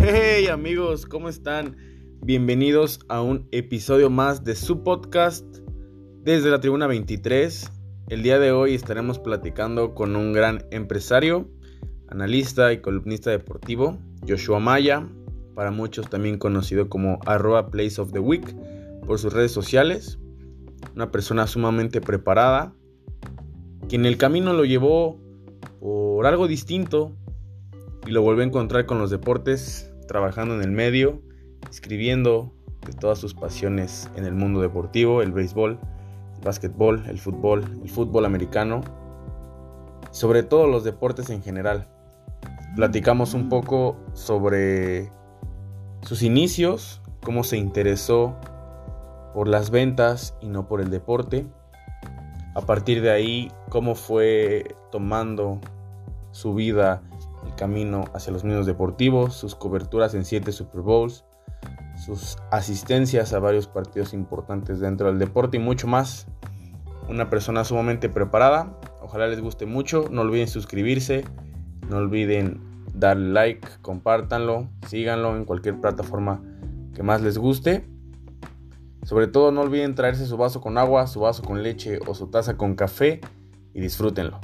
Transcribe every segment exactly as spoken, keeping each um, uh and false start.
Hey amigos, ¿cómo están? Bienvenidos a un episodio más de su podcast desde la Tribuna veintitrés. El día de hoy estaremos platicando con un gran empresario, analista y columnista deportivo, Joshua Maya, para muchos también conocido como arroba Place of the Week por sus redes sociales. Una persona sumamente preparada, quien el camino lo llevó por algo distinto y lo volvió a encontrar con los deportes, trabajando en el medio, escribiendo de todas sus pasiones en el mundo deportivo, el béisbol, el básquetbol, el fútbol, el fútbol americano, sobre todo los deportes en general. Platicamos un poco sobre sus inicios, cómo se interesó por las ventas y no por el deporte. A partir de ahí, cómo fue tomando su vida el camino hacia los medios deportivos, sus coberturas en siete Super Bowls, sus asistencias a varios partidos importantes dentro del deporte y mucho más. Una persona sumamente preparada. Ojalá les guste mucho. No olviden suscribirse, no olviden darle like, compártanlo, síganlo en cualquier plataforma que más les guste. Sobre todo no olviden traerse su vaso con agua, su vaso con leche o su taza con café y disfrútenlo.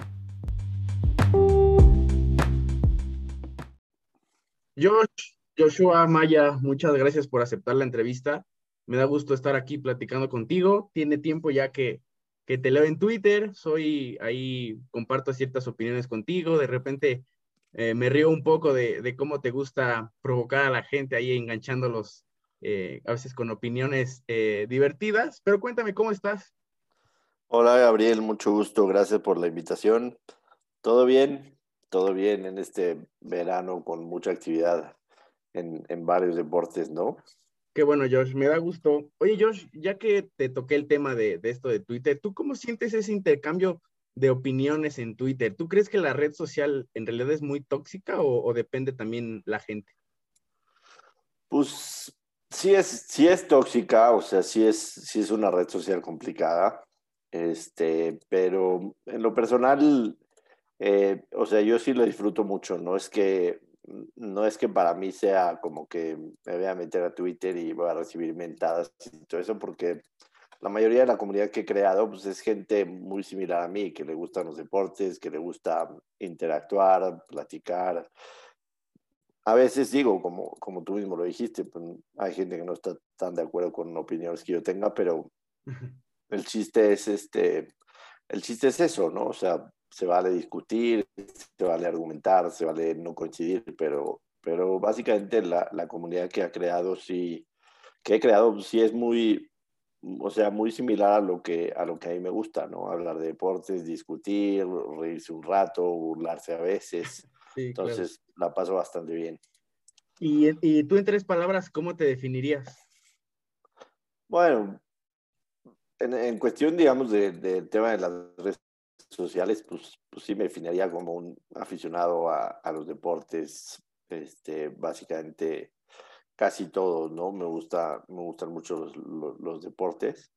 Josh, Joshua Maya, muchas gracias por aceptar la entrevista. Me da gusto estar aquí platicando contigo. Tiene tiempo ya que, que te leo en Twitter. Soy ahí, comparto ciertas opiniones contigo. De repente eh, me río un poco de, de cómo te gusta provocar a la gente ahí enganchándolos, eh, a veces con opiniones eh, divertidas. Pero cuéntame, ¿cómo estás? Hola Gabriel, mucho gusto, gracias por la invitación. ¿Todo bien? Todo bien en este verano con mucha actividad en, en varios deportes, ¿no? Qué bueno, Josh, me da gusto. Oye, Josh, ya que te toqué el tema de, de esto de Twitter, ¿tú cómo sientes ese intercambio de opiniones en Twitter? ¿Tú crees que la red social en realidad es muy tóxica o, o depende también la gente? Pues sí es, sí es tóxica, o sea, sí es, sí es una red social complicada, este, pero en lo personal, eh, o sea, yo sí lo disfruto mucho, no es que, no es que para mí sea como que me voy a meter a Twitter y voy a recibir mentadas y todo eso, porque la mayoría de la comunidad que he creado pues, es gente muy similar a mí, que le gustan los deportes, que le gusta interactuar, platicar. A veces digo, como, como tú mismo lo dijiste, pues, hay gente que no está tan de acuerdo con opiniones que yo tenga, pero el chiste es este, el chiste es eso, ¿no? O sea, se vale discutir, se vale argumentar, se vale no coincidir, pero, pero básicamente la, la comunidad que ha creado sí, que he creado sí es muy, o sea, muy similar a lo que a lo que a mí me gusta, ¿no? Hablar de deportes, discutir, reírse un rato, burlarse a veces. Sí, claro. Entonces, la paso bastante bien. Y, y tú en tres palabras, ¿cómo te definirías? Bueno, en, en cuestión, digamos, del de, de tema de las redes sociales, pues, pues sí me definiría como un aficionado a, a los deportes, este, básicamente casi todos, ¿no? Me gusta, me gustan mucho los, los, los deportes.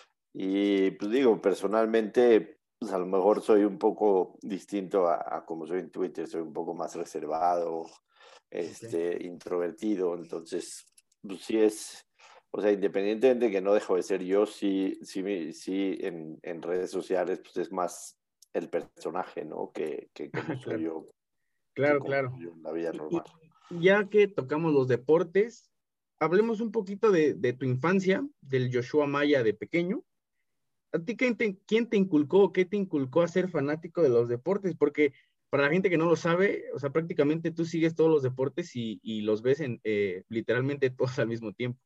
Y pues digo, personalmente, pues a lo mejor soy un poco distinto a, a como soy en Twitter, soy un poco más reservado, Ok. este, introvertido, entonces, pues sí es, o sea, independientemente de que no dejo de ser yo, sí, sí, me- sí en, en redes sociales, pues es más el personaje, ¿no? Que, que como soy Claro, yo, que claro, como claro. soy yo en la vida Y, normal. y ya que tocamos los deportes, hablemos un poquito de, de tu infancia, del Joshua Maya de pequeño. ¿A ti quién te, quién te inculcó o qué te inculcó a ser fanático de los deportes? Porque para la gente que no lo sabe, o sea, prácticamente tú sigues todos los deportes y, y los ves en eh, literalmente todos al mismo tiempo.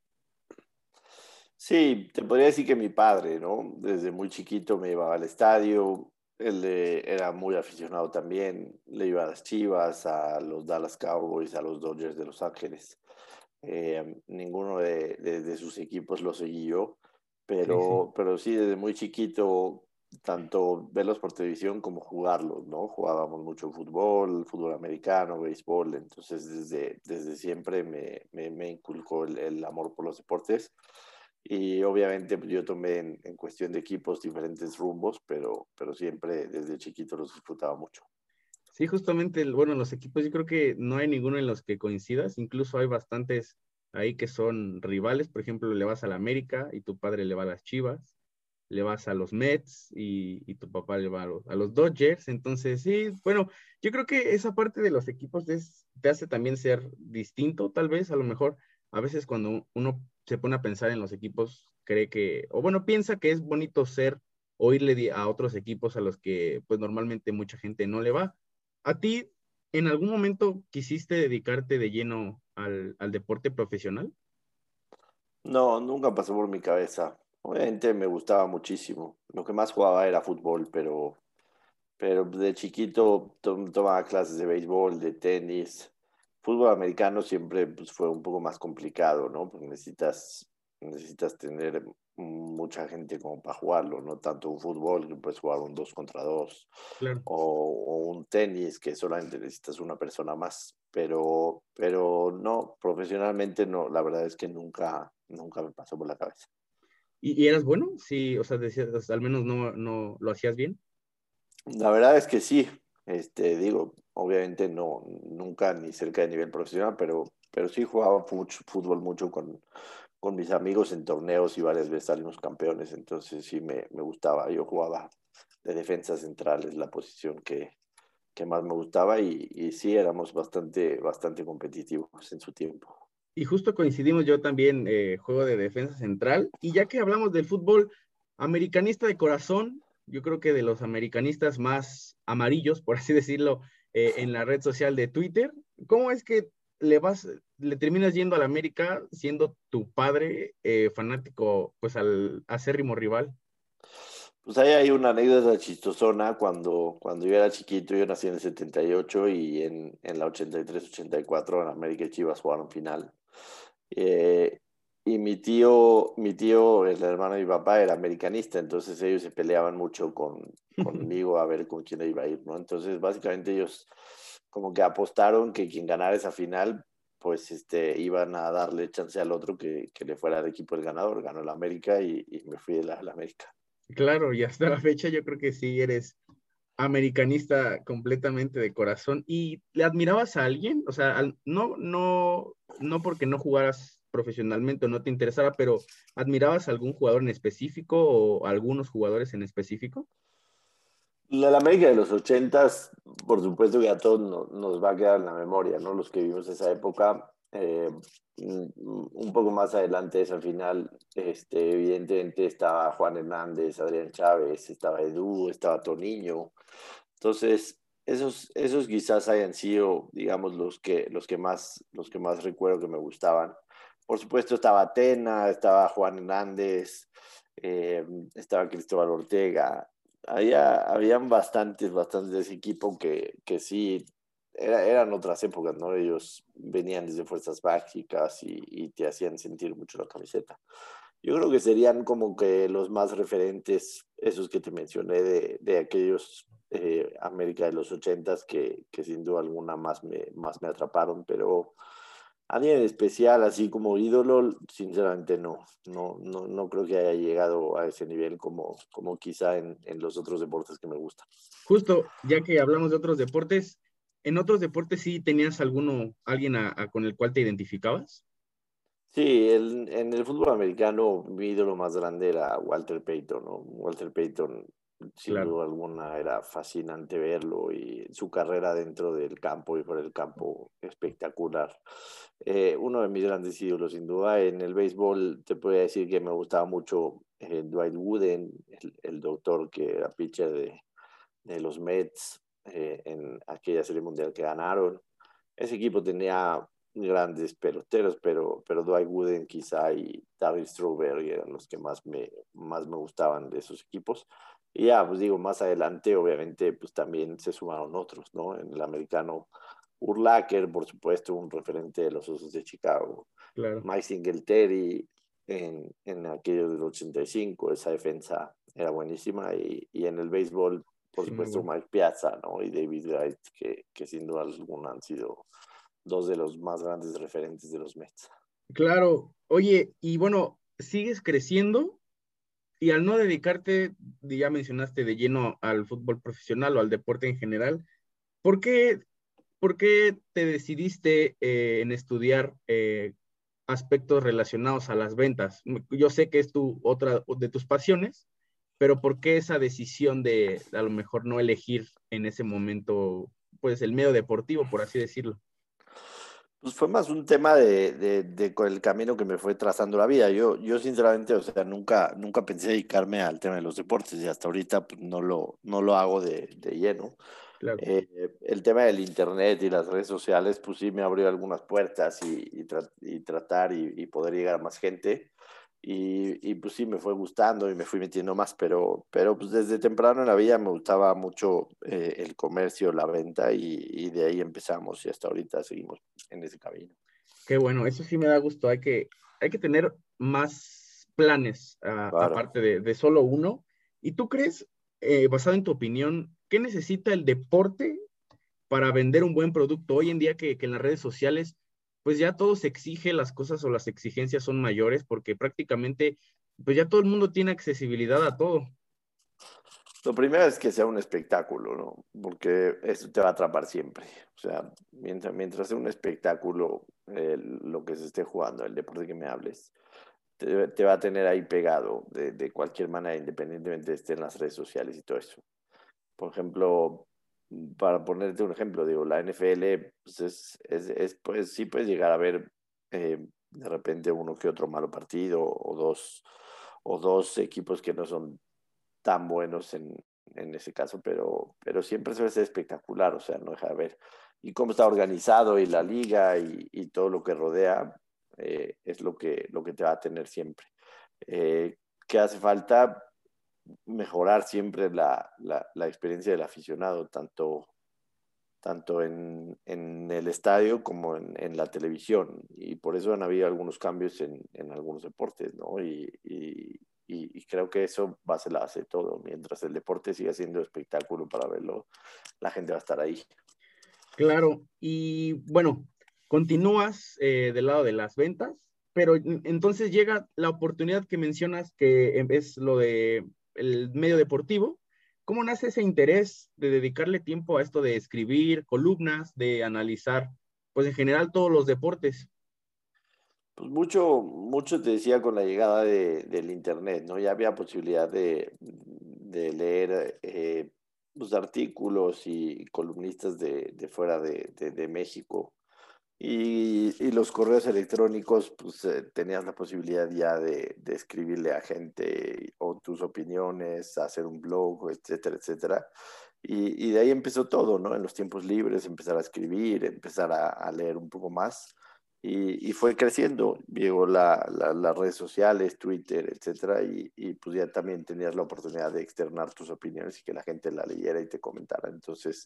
Sí, te podría decir que mi padre, ¿no? Desde muy chiquito me llevaba al estadio, él eh, era muy aficionado también, le iba a las Chivas, a los Dallas Cowboys, a los Dodgers de Los Ángeles. Eh, ninguno de, de- de sus equipos lo seguí yo, Sí, sí, pero, pero sí, desde muy chiquito, tanto verlos por televisión como jugarlos, ¿no? Jugábamos mucho fútbol, fútbol americano, béisbol, entonces desde, desde siempre me, me, me inculcó el, el amor por los deportes. Y obviamente pues, yo tomé en, en cuestión de equipos diferentes rumbos, pero, pero siempre desde chiquito los disfrutaba mucho. Sí, justamente, el- bueno, los equipos yo creo que no hay ninguno en los que coincidas, incluso hay bastantes ahí que son rivales, por ejemplo, le vas a la América y tu padre le va a las Chivas, le vas a los Mets y, y tu papá le va a los, a los Dodgers, entonces sí, bueno, yo creo que esa parte de los equipos es- te hace también ser distinto, tal vez, a lo mejor, a veces cuando uno se pone a pensar en los equipos, cree que, o bueno, piensa que es bonito ser o irle di- a otros equipos a los que pues normalmente mucha gente no le va. ¿A ti en algún momento quisiste dedicarte de lleno al, al deporte profesional? No, nunca pasó por mi cabeza. Obviamente me gustaba muchísimo. Lo que más jugaba era fútbol, pero, pero de chiquito to- tomaba clases de béisbol, de tenis. Fútbol americano siempre pues, fue un poco más complicado, ¿no? Porque necesitas, necesitas tener mucha gente como para jugarlo, no tanto un fútbol que puedes jugar un dos contra dos Claro. o, o un tenis que solamente necesitas una persona más. Pero, pero no, profesionalmente no, la verdad es que nunca, nunca me pasó por la cabeza. ¿Y, y eras bueno? Sí, o sea, decías, o sea, al menos no, no lo hacías bien. La verdad es que sí, este, digo, obviamente no, nunca ni cerca de nivel profesional, pero, pero sí jugaba mucho, fútbol mucho con, con mis amigos en torneos y varias veces salimos campeones, entonces sí me, me gustaba. Yo jugaba de defensa central, es la posición que, que más me gustaba y, y sí éramos bastante, bastante competitivos en su tiempo. Y justo coincidimos, yo también eh, juego de defensa central. Y ya que hablamos del fútbol, americanista de corazón, yo creo que de los americanistas más amarillos, por así decirlo, eh, en la red social de Twitter, ¿cómo es que le vas, le terminas yendo al América siendo tu padre eh, fanático, pues al acérrimo rival? Pues ahí hay una anécdota chistosona cuando, cuando yo era chiquito, yo nací en el setenta y ocho y en, en la ochenta y tres ochenta y cuatro en América y Chivas jugaron final. Eh, y mi tío, mi tío, el hermano de mi papá, era americanista, entonces ellos se peleaban mucho con, conmigo a ver con quién iba a ir, ¿no? Entonces básicamente ellos como que apostaron que quien ganara esa final, pues este, iban a darle chance al otro que, que le fuera al equipo el ganador. Ganó el América y, y me fui de la, la América. Claro, y hasta la fecha yo creo que sí eres americanista completamente de corazón. ¿Y le admirabas a alguien? O sea, al- no, no, no porque no jugaras profesionalmente o no te interesara, pero ¿admirabas a algún jugador en específico o algunos jugadores en específico? La, la América de los ochentas, por supuesto que a todos no- nos va a quedar en la memoria, ¿no? Los que vivimos esa época, eh, un un poco más adelante de esa final, este, evidentemente estaba Juan Hernández, Adrián Chávez, estaba Edu, estaba Toniño. Entonces, esos, esos quizás hayan sido, digamos, los que, los que más, los que más recuerdo que me gustaban. Por supuesto estaba Atena, estaba Juan Hernández, eh, estaba Cristóbal Ortega. Había, habían bastantes, bastantes de ese equipo que, que sí, era, eran otras épocas, ¿no? Ellos venían desde fuerzas básicas y, y te hacían sentir mucho la camiseta. Yo creo que serían como que los más referentes, esos que te mencioné, de, de aquellos eh, América de los ochentas que, que sin duda alguna más me, más me atraparon, pero alguien en especial, así como ídolo, sinceramente no, no, no, no creo que haya llegado a ese nivel como, como quizá en, en los otros deportes que me gustan. Justo, ya que hablamos de otros deportes, ¿en otros deportes sí tenías alguno, alguien a- a- con el cual te identificabas? Sí, el- en el fútbol americano mi ídolo más grande era Walter Payton, ¿no? Walter Payton, sin Claro. duda alguna, era fascinante verlo y su carrera dentro del campo y fuera del campo espectacular. Eh, uno de mis grandes ídolos, sin duda. En el béisbol te podría decir que me gustaba mucho eh, Dwight Gooden, el, el doctor que era pitcher de, de los Mets eh, en aquella serie mundial que ganaron. Ese equipo tenía grandes peloteros, pero, pero Dwight Gooden quizá y David Strawberry eran los que más me, más me gustaban de esos equipos. Y ya, pues digo, más adelante, obviamente, pues también se sumaron otros, ¿no? En el americano, Urlacher, por supuesto, un referente de los Osos de Chicago. Claro. Mike Singletary en, en aquello del ochenta y cinco, esa defensa era buenísima. Y, y en el béisbol, por Sí, muy supuesto, bueno. Mike Piazza, ¿no? Y David Wright, que, que sin duda alguna han sido dos de los más grandes referentes de los Mets. Claro. Oye, y bueno, sigues creciendo y al no dedicarte, ya mencionaste de lleno al fútbol profesional o al deporte en general, ¿Por qué, por qué te decidiste eh, en estudiar eh, aspectos relacionados a las ventas? Yo sé que es tu, otra de tus pasiones, pero ¿por qué esa decisión de a lo mejor no elegir en ese momento, pues el medio deportivo, por así decirlo? Pues fue más un tema de, de, de con el camino que me fue trazando la vida. Yo, yo sinceramente, o sea, nunca, nunca pensé dedicarme al tema de los deportes y hasta ahorita pues, no lo, no lo hago de, de lleno. Claro. Eh, el tema del internet y las redes sociales, pues sí me abrió algunas puertas y, y, tra- y tratar y, y poder llegar a más gente. Y, y pues sí, me fue gustando y me fui metiendo más, pero, pero pues desde temprano en la vida me gustaba mucho eh, el comercio, la venta y, y de ahí empezamos y hasta ahorita seguimos en ese camino. Qué bueno, eso sí me da gusto. Hay que, hay que tener más planes, ah, Claro. aparte de, de solo uno. ¿Y tú crees, eh, basado en tu opinión, qué necesita el deporte para vender un buen producto? Hoy en día que, que en las redes sociales, pues ya todo se exige, las cosas o las exigencias son mayores porque prácticamente, pues ya todo el mundo tiene accesibilidad a todo. Lo primero es que sea un espectáculo, ¿no? Porque eso te va a atrapar siempre. O sea, mientras, mientras sea un espectáculo, eh, lo que se esté jugando, el deporte que me hables, te, te va a tener ahí pegado de, de cualquier manera, independientemente de esté en las redes sociales y todo eso. Por ejemplo, para ponerte un ejemplo, digo, la N F L, pues es, es, es, pues sí puedes llegar a ver eh, de repente uno que otro malo partido o dos, o dos equipos que no son tan buenos en, en ese caso, pero, pero siempre suele ser espectacular, o sea, no deja de ver. Y cómo está organizado y la liga y, y todo lo que rodea eh, es lo que, lo que te va a tener siempre. Eh, ¿Qué hace falta? Mejorar siempre la, la, la experiencia del aficionado, tanto, tanto en, en el estadio como en, en, la televisión. Y por eso han habido algunos cambios en, en algunos deportes, ¿no? Y, y, y, creo que eso va a ser la base de todo. Mientras el deporte siga siendo espectáculo para verlo, la gente va a estar ahí. Claro, y bueno, continúas eh, del lado de las ventas, pero en- entonces llega la oportunidad que mencionas que em, es lo de el medio deportivo. ¿Cómo nace ese interés de dedicarle tiempo a esto de escribir columnas, de analizar, pues en general todos los deportes? Pues mucho, mucho te decía con la llegada de, del Internet, ¿no? Ya había posibilidad de, de leer eh, los artículos y columnistas de, de fuera de, de, de México. Y, y, los correos electrónicos, pues eh, tenías la posibilidad ya de, de, escribirle a gente o tus opiniones, hacer un blog, etcétera, etcétera. Y, y de ahí empezó todo, ¿no? En los tiempos libres, empezar a escribir, empezar a, a leer un poco más. Y, y fue creciendo, llegó la, la, las redes sociales, Twitter, etcétera, y, y pues ya también tenías la oportunidad de externar tus opiniones y que la gente la leyera y te comentara. Entonces,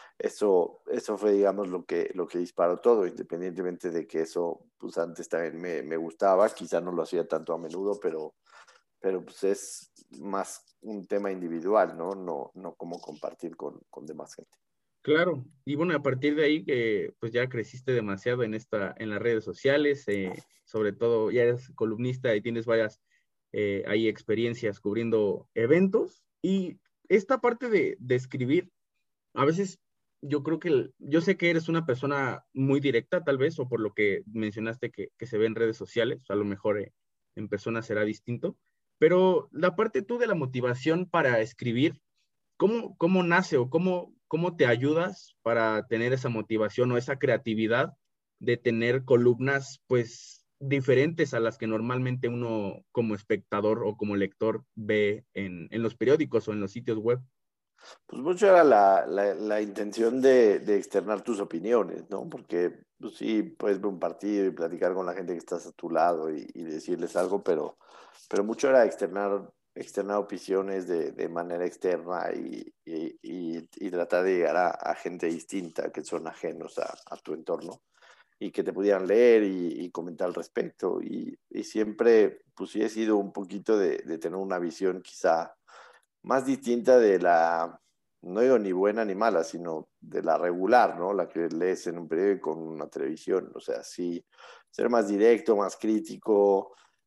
eso, eso fue, digamos, lo que, lo que disparó todo, independientemente de que eso, pues antes también me, me gustaba, quizá no lo hacía tanto a menudo, pero, pero pues es más un tema individual, ¿no? No, no como compartir con, con demás gente. Claro, y bueno, a partir de ahí que pues ya creciste demasiado en esta, en las redes sociales, eh, sobre todo ya eres columnista y tienes varias eh, ahí experiencias cubriendo eventos y esta parte de, de escribir, a veces yo creo que, el- yo sé que eres una persona muy directa tal vez, o por lo que mencionaste que, que se ve en redes sociales, a lo mejor eh, en persona será distinto, pero la parte tú de la motivación para escribir, ¿cómo, cómo nace o cómo, cómo te ayudas para tener esa motivación o esa creatividad de tener columnas, pues, diferentes a las que normalmente uno como espectador o como lector ve en, en los periódicos o en los sitios web? Pues mucho era la, la, la intención de, de externar tus opiniones, ¿no? Porque pues sí, puedes ver un partido y platicar con la gente que estás a tu lado y, y decirles algo, pero, pero mucho era externar, externar opiniones de, de manera externa y, y, y, y tratar de llegar a, a gente distinta que son ajenos a, a tu entorno y que te pudieran leer y, y comentar al respecto. Y, y siempre, pues sí he sido un poquito de, de tener una visión quizá más distinta de la, no digo ni buena ni mala, sino de la regular, ¿no? La que lees en un periódico, en una televisión, o sea, sí, ser más directo, más crítico,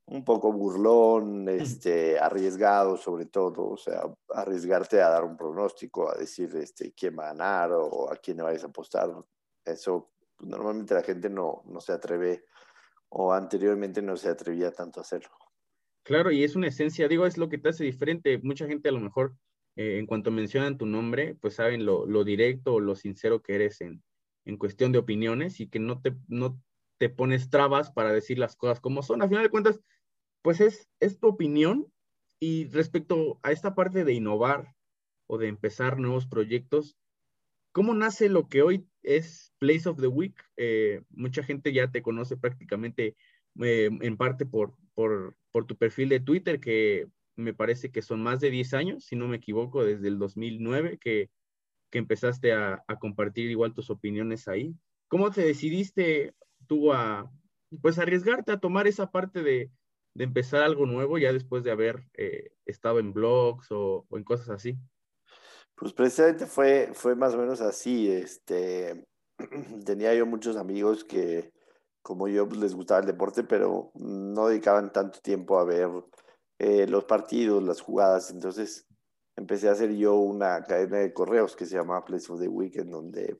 un poco burlón, este, arriesgado sobre todo, o sea, arriesgarte a dar un pronóstico, a decir este, quién va a ganar o a quién le vayas a apostar. Eso pues, normalmente la gente no, no se atreve o anteriormente no se atrevía tanto a hacerlo. Claro, y es una esencia, digo, es lo que te hace diferente. Mucha gente a lo mejor, eh, en cuanto mencionan tu nombre, pues saben lo, lo directo o lo sincero que eres en, en cuestión de opiniones y que no te, no te pones trabas para decir las cosas como son. A final de cuentas, pues es, es tu opinión. Y respecto a esta parte de innovar o de empezar nuevos proyectos, ¿cómo nace lo que hoy es Place of the Week? Eh, mucha gente ya te conoce prácticamente eh, en parte por, por, por tu perfil de Twitter, que me parece que son más de diez años, si no me equivoco, desde el dos mil nueve que, que empezaste a, a compartir igual tus opiniones ahí. ¿Cómo te decidiste tú a, pues, arriesgarte a tomar esa parte de, de empezar algo nuevo ya después de haber eh, estado en blogs o, o en cosas así? Pues precisamente fue, fue más o menos así. Este, tenía yo muchos amigos que, como yo, pues, les gustaba el deporte, pero no dedicaban tanto tiempo a ver eh, los partidos, las jugadas. Entonces empecé a hacer yo una cadena de correos que se llamaba Place of the Week, en donde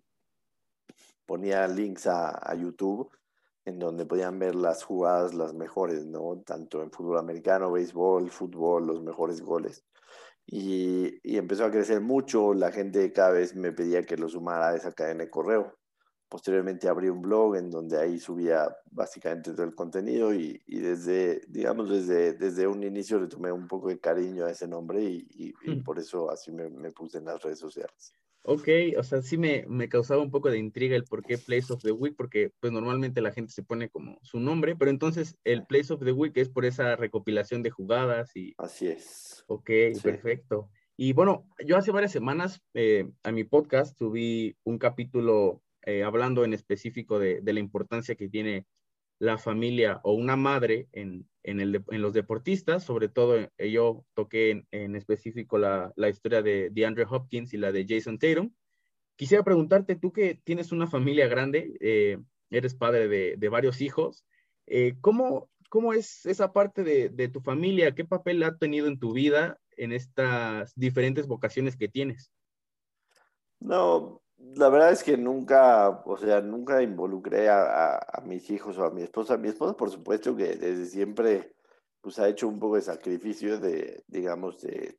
ponía links a, a YouTube, en donde podían ver las jugadas, las mejores, ¿no? Tanto en fútbol americano, béisbol, fútbol, los mejores goles. Y, y empezó a crecer mucho, la gente cada vez me pedía que lo sumara a esa cadena de correo. Posteriormente abrí un blog en donde ahí subía básicamente todo el contenido y, y desde, digamos, desde, desde un inicio le tomé un poco de cariño a ese nombre y, y, y por eso así me, me puse en las redes sociales. Ok, o sea, sí me, me causaba un poco de intriga el por qué Place of the Week, porque pues normalmente la gente se pone como su nombre, pero entonces el Place of the Week es por esa recopilación de jugadas y, Así es. ok, Sí. perfecto. Y bueno, yo hace varias semanas eh, a mi podcast subí un capítulo eh, hablando en específico de, de la importancia que tiene la familia o una madre en, en, el, de- en los deportistas, sobre todo eh, yo toqué en, en específico la, la historia de, de Andrew Hopkins y la de Jason Tatum. Quisiera preguntarte, tú que tienes una familia grande, eh, eres padre de, de varios hijos, eh, ¿cómo, cómo es esa parte de, de tu familia? ¿Qué papel ha tenido en tu vida en estas diferentes vocaciones que tienes? No, la verdad es que nunca, o sea, nunca involucré a, a- a mis hijos o a mi esposa. Mi esposa, por supuesto, que desde siempre, pues ha hecho un poco de sacrificio de, digamos, de,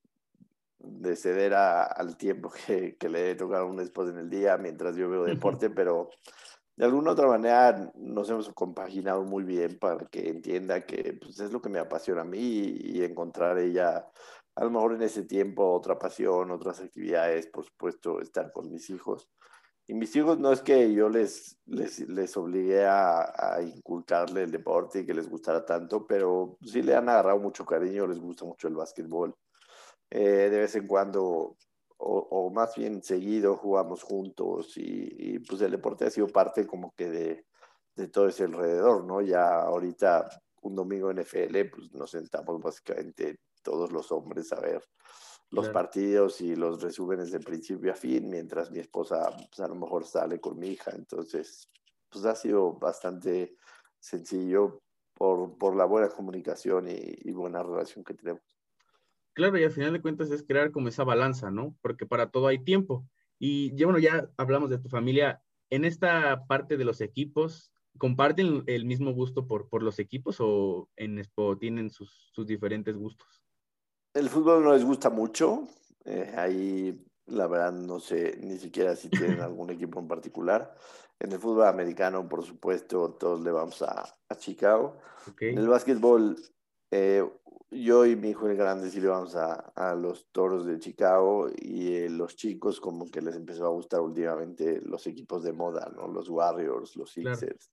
de ceder a- al tiempo que, que le debe tocar a un esposo en el día mientras yo veo deporte, pero de alguna otra manera nos hemos compaginado muy bien para que entienda que pues, es lo que me apasiona a mí y, y encontrar ella, a lo mejor en ese tiempo, otra pasión, otras actividades, por supuesto, estar con mis hijos. Y mis hijos no es que yo les, les, les obligué a, a inculcarle el deporte y que les gustara tanto, pero sí le han agarrado mucho cariño, les gusta mucho el básquetbol. Eh, de vez en cuando, o, o, más bien seguido, jugamos juntos y, y, pues el deporte ha sido parte como que de, de todo ese alrededor, ¿no? Ya ahorita un domingo N F L, pues nos sentamos básicamente todos los hombres a ver los Claro. partidos y los resúmenes de principio a fin, mientras mi esposa pues, a lo mejor sale con mi hija. Entonces, pues ha sido bastante sencillo por, por la buena comunicación y, y buena relación que tenemos. Claro, y al final de cuentas es crear como esa balanza, ¿no? Porque para todo hay tiempo. Y ya, bueno, ya hablamos de tu familia. En esta parte de los equipos, ¿comparten el mismo gusto por, por los equipos o en Expo tienen sus, sus diferentes gustos? El fútbol no les gusta mucho. Eh, ahí, la verdad, no sé ni siquiera si tienen algún equipo en particular. En el fútbol americano, por supuesto, todos le vamos a, a Chicago. Ok, En el básquetbol, eh, yo y mi hijo el grande sí le vamos a, a los Toros de Chicago y eh, los chicos como que les empezó a gustar últimamente los equipos de moda, ¿no? Los Warriors, los claro. Sixers,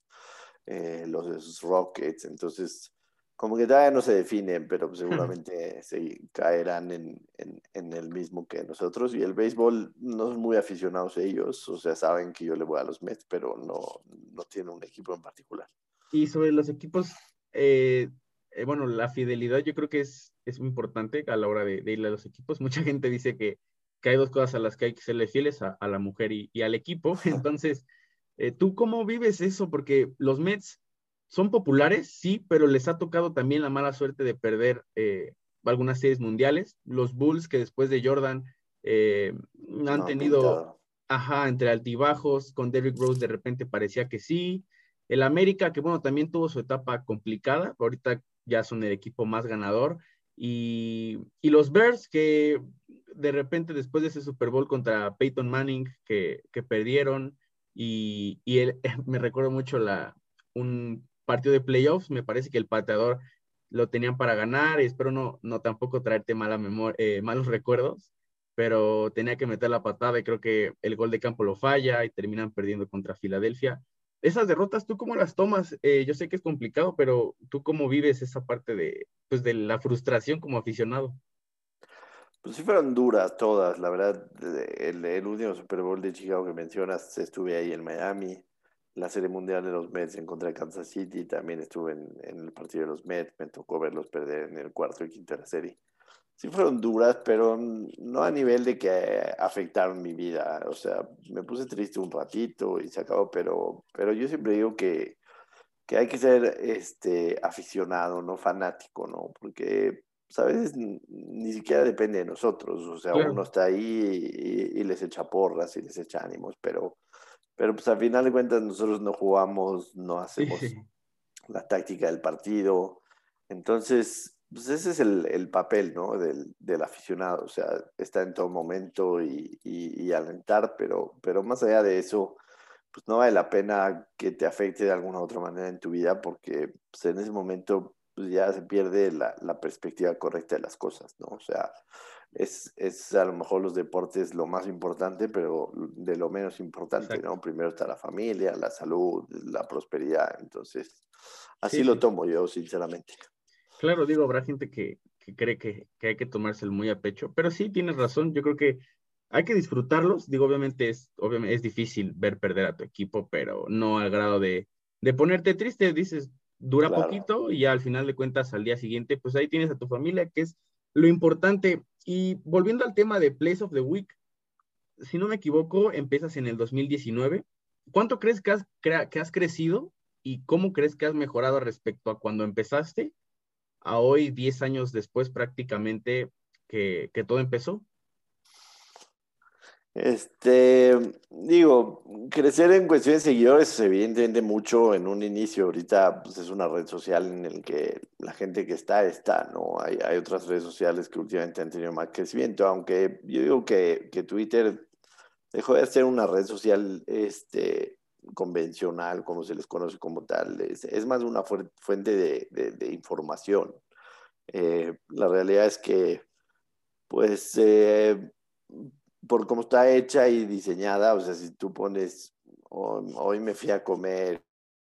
eh, los Rockets. Entonces como que todavía no se definen, pero pues seguramente se caerán en, en, en el mismo que nosotros. Y el béisbol no son muy aficionados ellos, o sea, saben que yo le voy a los Mets, pero no, no tienen un equipo en particular. Y sobre los equipos, eh, eh, bueno, la fidelidad yo creo que es, es muy importante a la hora de, de ir a los equipos. Mucha gente dice que, que hay dos cosas a las que hay que serle fieles, a, a la mujer y, y al equipo. Entonces, eh, ¿tú cómo vives eso? Porque los Mets son populares, sí, pero les ha tocado también la mala suerte de perder eh, algunas series mundiales. Los Bulls, que después de Jordan eh, han No han tenido, pintado. ajá, entre altibajos, con Derrick Rose de repente parecía que sí. El América, que bueno, también tuvo su etapa complicada, ahorita ya son el equipo más ganador. Y, y los Bears, que de repente después de ese Super Bowl contra Peyton Manning, que, que perdieron, y, y él, me recuerdo mucho la, un partido de playoffs, me parece que el pateador lo tenían para ganar, y espero no, no tampoco traerte mala memoria, eh, malos recuerdos, pero tenía que meter la patada y creo que el gol de campo lo falla y terminan perdiendo contra Filadelfia. Esas derrotas, ¿tú cómo las tomas? Eh, yo sé que es complicado, pero ¿tú cómo vives esa parte de, pues, de la frustración como aficionado? Pues sí fueron duras todas, la verdad. El, el último Super Bowl de Chicago que mencionas, estuve ahí en Miami. La Serie Mundial de los Mets en contra de Kansas City, también estuve en, en el partido de los Mets, me tocó verlos perder en el cuarto y quinto de la serie. Sí fueron duras, pero no a nivel de que afectaron mi vida. O sea, me puse triste un ratito y se acabó, pero, pero yo siempre digo que, que hay que ser este, aficionado, no fanático, ¿no? Porque pues, a veces ni, ni siquiera depende de nosotros. O sea, Claro, uno está ahí y, y les echa porras y les echa ánimos, pero, pero pues al final de cuentas nosotros no jugamos, no sí, hacemos la táctica del partido. Entonces, pues ese es el, el papel, ¿no? Del, del aficionado, o sea, está en todo momento y, y, y alentar, pero, pero más allá de eso, pues no vale la pena que te afecte de alguna u otra manera en tu vida porque pues, en ese momento pues, ya se pierde la, la perspectiva correcta de las cosas, ¿no? O sea, es, es a lo mejor los deportes lo más importante, pero de lo menos importante, exacto. ¿no? Primero está la familia, la salud, la prosperidad. Entonces, Sí, así lo sí. tomo yo, sinceramente. Claro, digo, habrá gente que, que cree que, que hay que tomárselo muy a pecho, pero sí tienes razón, yo creo que hay que disfrutarlos. Digo, obviamente es, obviamente es difícil ver perder a tu equipo, pero no al grado de, de ponerte triste, dices, dura Claro. poquito y ya al final de cuentas al día siguiente, pues ahí tienes a tu familia, que es lo importante. Y volviendo al tema de Place of the Week, si no me equivoco, empiezas en el dos mil diecinueve. ¿Cuánto crees que has, crea- que has crecido y cómo crees que has mejorado respecto a cuando empezaste a hoy, diez años después prácticamente que, que todo empezó? Este, digo, crecer en cuestión de seguidores, evidentemente mucho en un inicio. Ahorita pues, es una red social en el que la gente que está, está, ¿no? Hay, hay otras redes sociales que últimamente han tenido más crecimiento, aunque yo digo que, que Twitter dejó de ser una red social, este, convencional, como se les conoce como tal. Es, es más una fu- fuente de, de- de información. Eh, la realidad es que pues eh, por cómo está hecha y diseñada, o sea, si tú pones, "Oh, hoy me fui a comer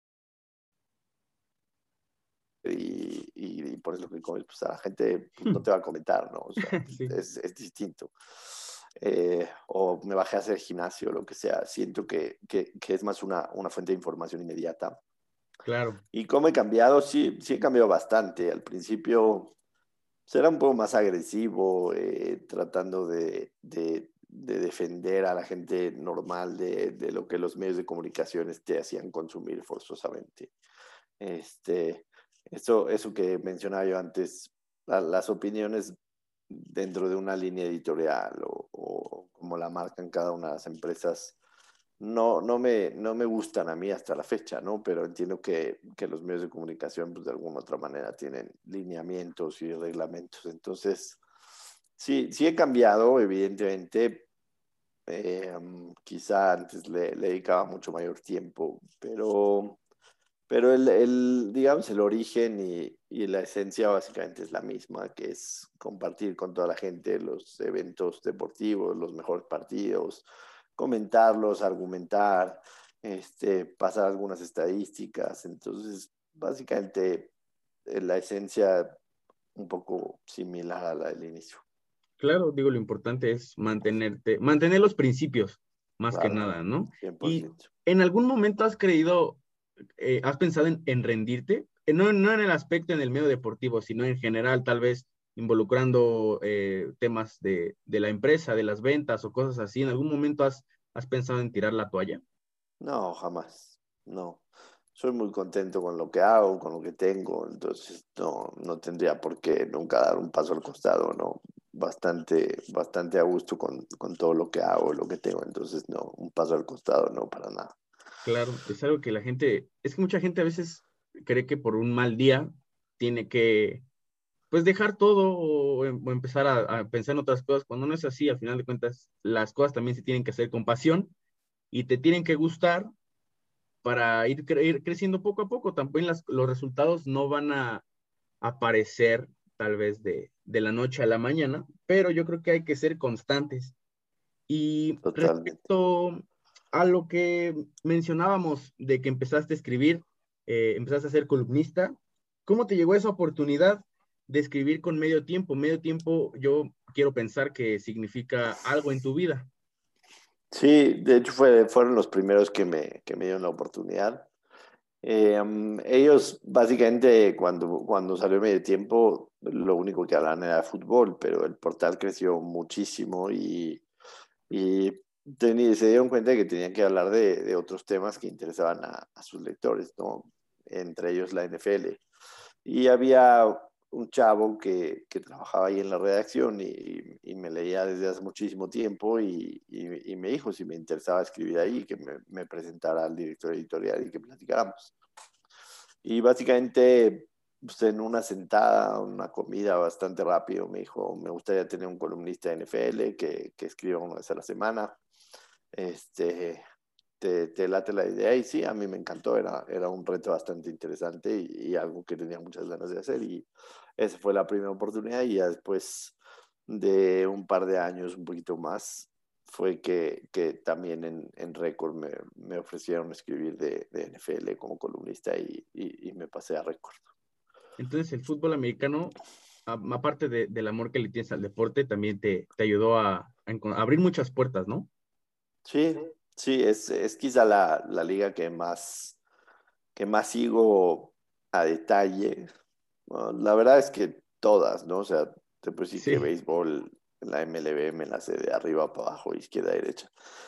y, y, y pones lo que comes, pues a la gente pues, no te va a comentar, ¿no? O sea, Sí, es, es distinto. Eh, o me bajé a hacer gimnasio, lo que sea. Siento que, que, que es más una, una fuente de información inmediata. claro, ¿Y cómo he cambiado? Sí, sí he cambiado bastante. Al principio será un poco más agresivo, eh, tratando de, de, de, defender a la gente normal de, de, lo que los medios de comunicación te hacían consumir forzosamente. Este, eso, eso que mencionaba yo antes, la, las opiniones dentro de una línea editorial o, o, como la marcan cada una de las empresas, no, no, me, no me gustan a mí hasta la fecha, ¿no? Pero entiendo que, que los medios de comunicación, pues de alguna u otra manera, tienen lineamientos y reglamentos. Entonces, sí, sí he cambiado, evidentemente. Eh, quizá antes le, le, dedicaba mucho mayor tiempo, pero, pero el, el, digamos, el origen y, y la esencia básicamente es la misma, que es compartir con toda la gente los eventos deportivos, los mejores partidos, comentarlos, argumentar, este, pasar algunas estadísticas. Entonces, básicamente, eh, la esencia un poco similar a la del inicio. claro, digo, lo importante es mantenerte, mantener los principios, más que Claro, nada, ¿no? Y cien por ciento. en algún momento has creído, eh, has pensado en, en rendirte. Eh, no, no en el aspecto en el medio deportivo, sino en general, tal vez involucrando eh, temas de, de la empresa, de las ventas o cosas así. ¿En algún momento has, has pensado en tirar la toalla? No, jamás. No. soy muy contento con lo que hago, con lo que tengo, entonces no, no tendría por qué nunca dar un paso al costado, ¿no? Bastante, bastante a gusto con, con todo lo que hago, lo que tengo, entonces no, un paso al costado no, para nada. Claro, es algo que la gente, es que mucha gente a veces cree que por un mal día tiene que, pues, dejar todo o, em- o empezar a, a pensar en otras cosas, cuando no es así, al final de cuentas, las cosas también se tienen que hacer con pasión y te tienen que gustar para ir, cre- ir creciendo poco a poco. También las, los resultados no van a aparecer tal vez de, de la noche a la mañana, pero yo creo que hay que ser constantes. Y Totalmente. respecto a lo que mencionábamos de que empezaste a escribir, eh, empezaste a ser columnista, ¿cómo te llegó esa oportunidad de escribir con medio tiempo? Medio tiempo, yo quiero pensar que significa algo en tu vida. Sí, de hecho fue, fueron los primeros que me, que me dieron la oportunidad. Eh, um, ellos básicamente cuando, cuando salió medio tiempo, lo único que hablaban era de fútbol, pero el portal creció muchísimo y, y teni- se dieron cuenta de que tenían que hablar de, de otros temas que interesaban a, a sus lectores, ¿no? Entre ellos la N F L. Y había un chavo que, que trabajaba ahí en la redacción y, y me leía desde hace muchísimo tiempo y, y, y me dijo si me interesaba escribir ahí, que me, me presentara al director editorial y que platicáramos. Y básicamente, pues, en una sentada, una comida bastante rápido, me dijo, me gustaría tener un columnista de N F L que, que escriba una vez a la semana. Este, te, te late la idea y sí, a mí me encantó, era, era un reto bastante interesante y, y algo que tenía muchas ganas de hacer y esa fue la primera oportunidad y ya después de un par de años, un poquito más, fue que, que también en, en Record me, me ofrecieron escribir de, de N F L como columnista y, y, y me pasé a Record. Entonces, el fútbol americano, a- aparte de- del amor que le tienes al deporte, también te, te ayudó a, a encon- a abrir muchas puertas, ¿no? Sí, sí, es, es quizá la, la liga que más, que más sigo a detalle. Bueno, la verdad es que todas, ¿no? O sea, te puedo decir que Sí. béisbol, la M L B me la sé de arriba para abajo, izquierda a derecha.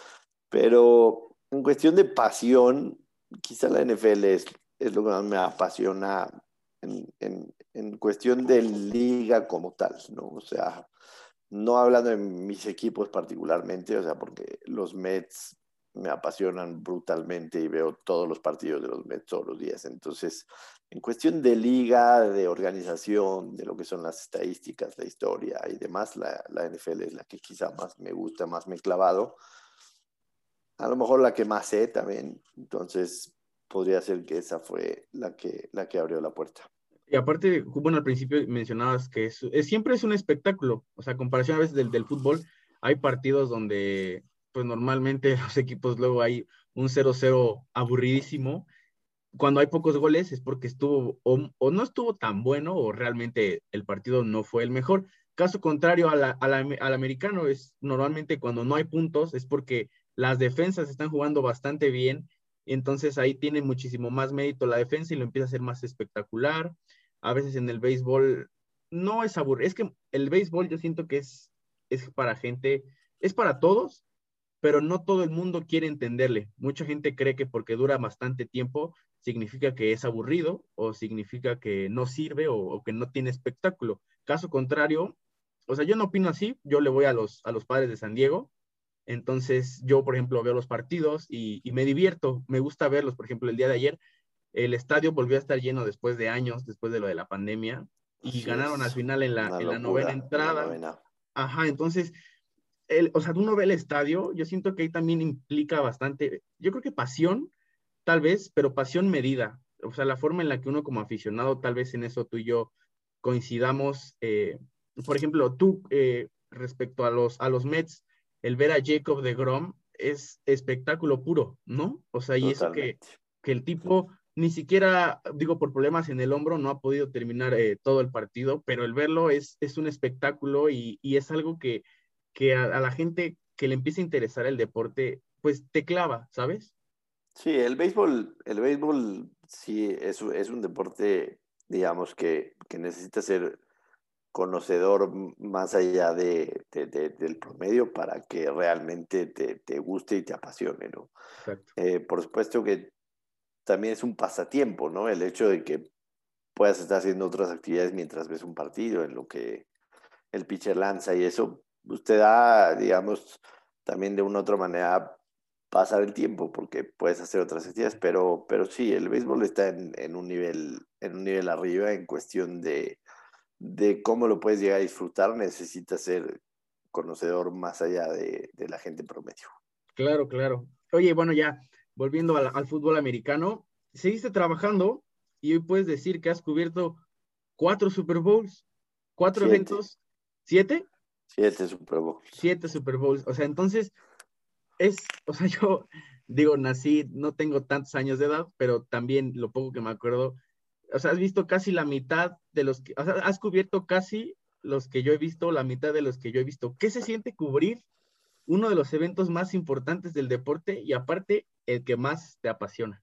Pero en cuestión de pasión, quizá la N F L es, es lo que más me apasiona en, en, en cuestión de liga como tal, ¿no? O sea, no hablando de mis equipos particularmente, o sea, porque los Mets me apasionan brutalmente y veo todos los partidos de los Mets todos los días. Entonces, en cuestión de liga, de organización, de lo que son las estadísticas, la historia y demás, la, la N F L es la que quizá más me gusta, más me he clavado. A lo mejor la que más sé también. Entonces, podría ser que esa fue la que, la que abrió la puerta. Y aparte, bueno, al principio mencionabas que es, es- siempre es un espectáculo, o sea, a comparación a veces del, del fútbol, hay partidos donde, pues normalmente los equipos luego hay un cero cero aburridísimo. Cuando hay pocos goles es porque estuvo o, o no estuvo tan bueno o realmente el partido no fue el mejor. Caso contrario a la- a la- al americano, es normalmente cuando no hay puntos es porque las defensas están jugando bastante bien, entonces ahí tiene muchísimo más mérito la defensa y lo empieza a hacer más espectacular. A veces en el béisbol no es aburrido, es que el béisbol yo siento que es, es para gente, es para todos, pero no todo el mundo quiere entenderle. Mucha gente cree que porque dura bastante tiempo significa que es aburrido o significa que no sirve o, o que no tiene espectáculo. Caso contrario, o sea, yo no opino así, yo le voy a los, a los Padres de San Diego, entonces yo, por ejemplo, veo los partidos y, y me divierto, me gusta verlos. Por ejemplo, el día de ayer el estadio volvió a estar lleno después de años, después de lo de la pandemia, y Así ganaron al es. final en la, Una en la novena locura en la entrada. novena. Ajá, entonces el, o sea, uno ve el estadio, yo siento que ahí también implica bastante, yo creo que pasión, tal vez, pero pasión medida. O sea, la forma en la que uno como aficionado, tal vez en eso tú y yo coincidamos. Eh, por ejemplo, tú eh, respecto a los, a los Mets, el ver a Jacob de Grom es espectáculo puro, ¿no? O sea, y eso que, Totalmente. que el tipo ni siquiera, digo, por problemas en el hombro, no ha podido terminar eh, todo el partido, pero el verlo es, es un espectáculo y, y es algo que que a, a la gente que le empieza a interesar el deporte, pues te clava, ¿sabes? Sí, el béisbol, el béisbol sí es, un- es un deporte, digamos, que, que necesita ser conocedor m- más allá de, de- de- del promedio para que realmente te, te guste y te apasione, ¿no? Exacto. Eh, por supuesto que también es un pasatiempo, ¿no? El hecho de que puedas estar haciendo otras actividades mientras ves un partido, en lo que el pitcher lanza y eso, pues te da, digamos, también de una u otra manera pasar el tiempo porque puedes hacer otras actividades, pero, pero sí, el béisbol está en, en un nivel, en un nivel arriba en cuestión de, de cómo lo puedes llegar a disfrutar, necesitas ser conocedor más allá de, de la gente promedio. Claro, claro. Oye, bueno, ya, volviendo al, al fútbol americano, seguiste trabajando y hoy puedes decir que has cubierto cuatro Super Bowls, cuatro Siete, eventos, siete, siete Super Bowls. siete Super Bowls. O sea, entonces es, o sea, yo digo, nací, no tengo tantos años de edad, pero también lo poco que me acuerdo, o sea, has visto casi la mitad de los que, o sea, has cubierto casi los que yo he visto, la mitad de los que yo he visto. ¿Qué se siente cubrir uno de los eventos más importantes del deporte y aparte el que más te apasiona?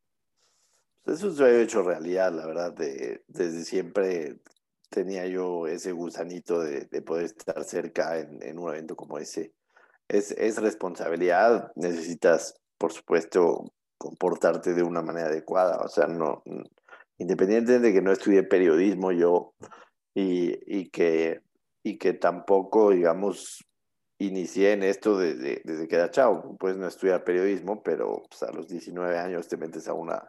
Eso se ha hecho realidad, la verdad, de, desde siempre tenía yo ese gusanito de, de poder estar cerca en, en un evento como ese. Es, es responsabilidad, necesitas, por supuesto, comportarte de una manera adecuada. O sea, no, independientemente de que no estudié periodismo yo y, y que, y que tampoco, digamos, inicié en esto desde, desde que era chavo. Pues no estudiar periodismo, pero pues, a los diecinueve años te metes a una,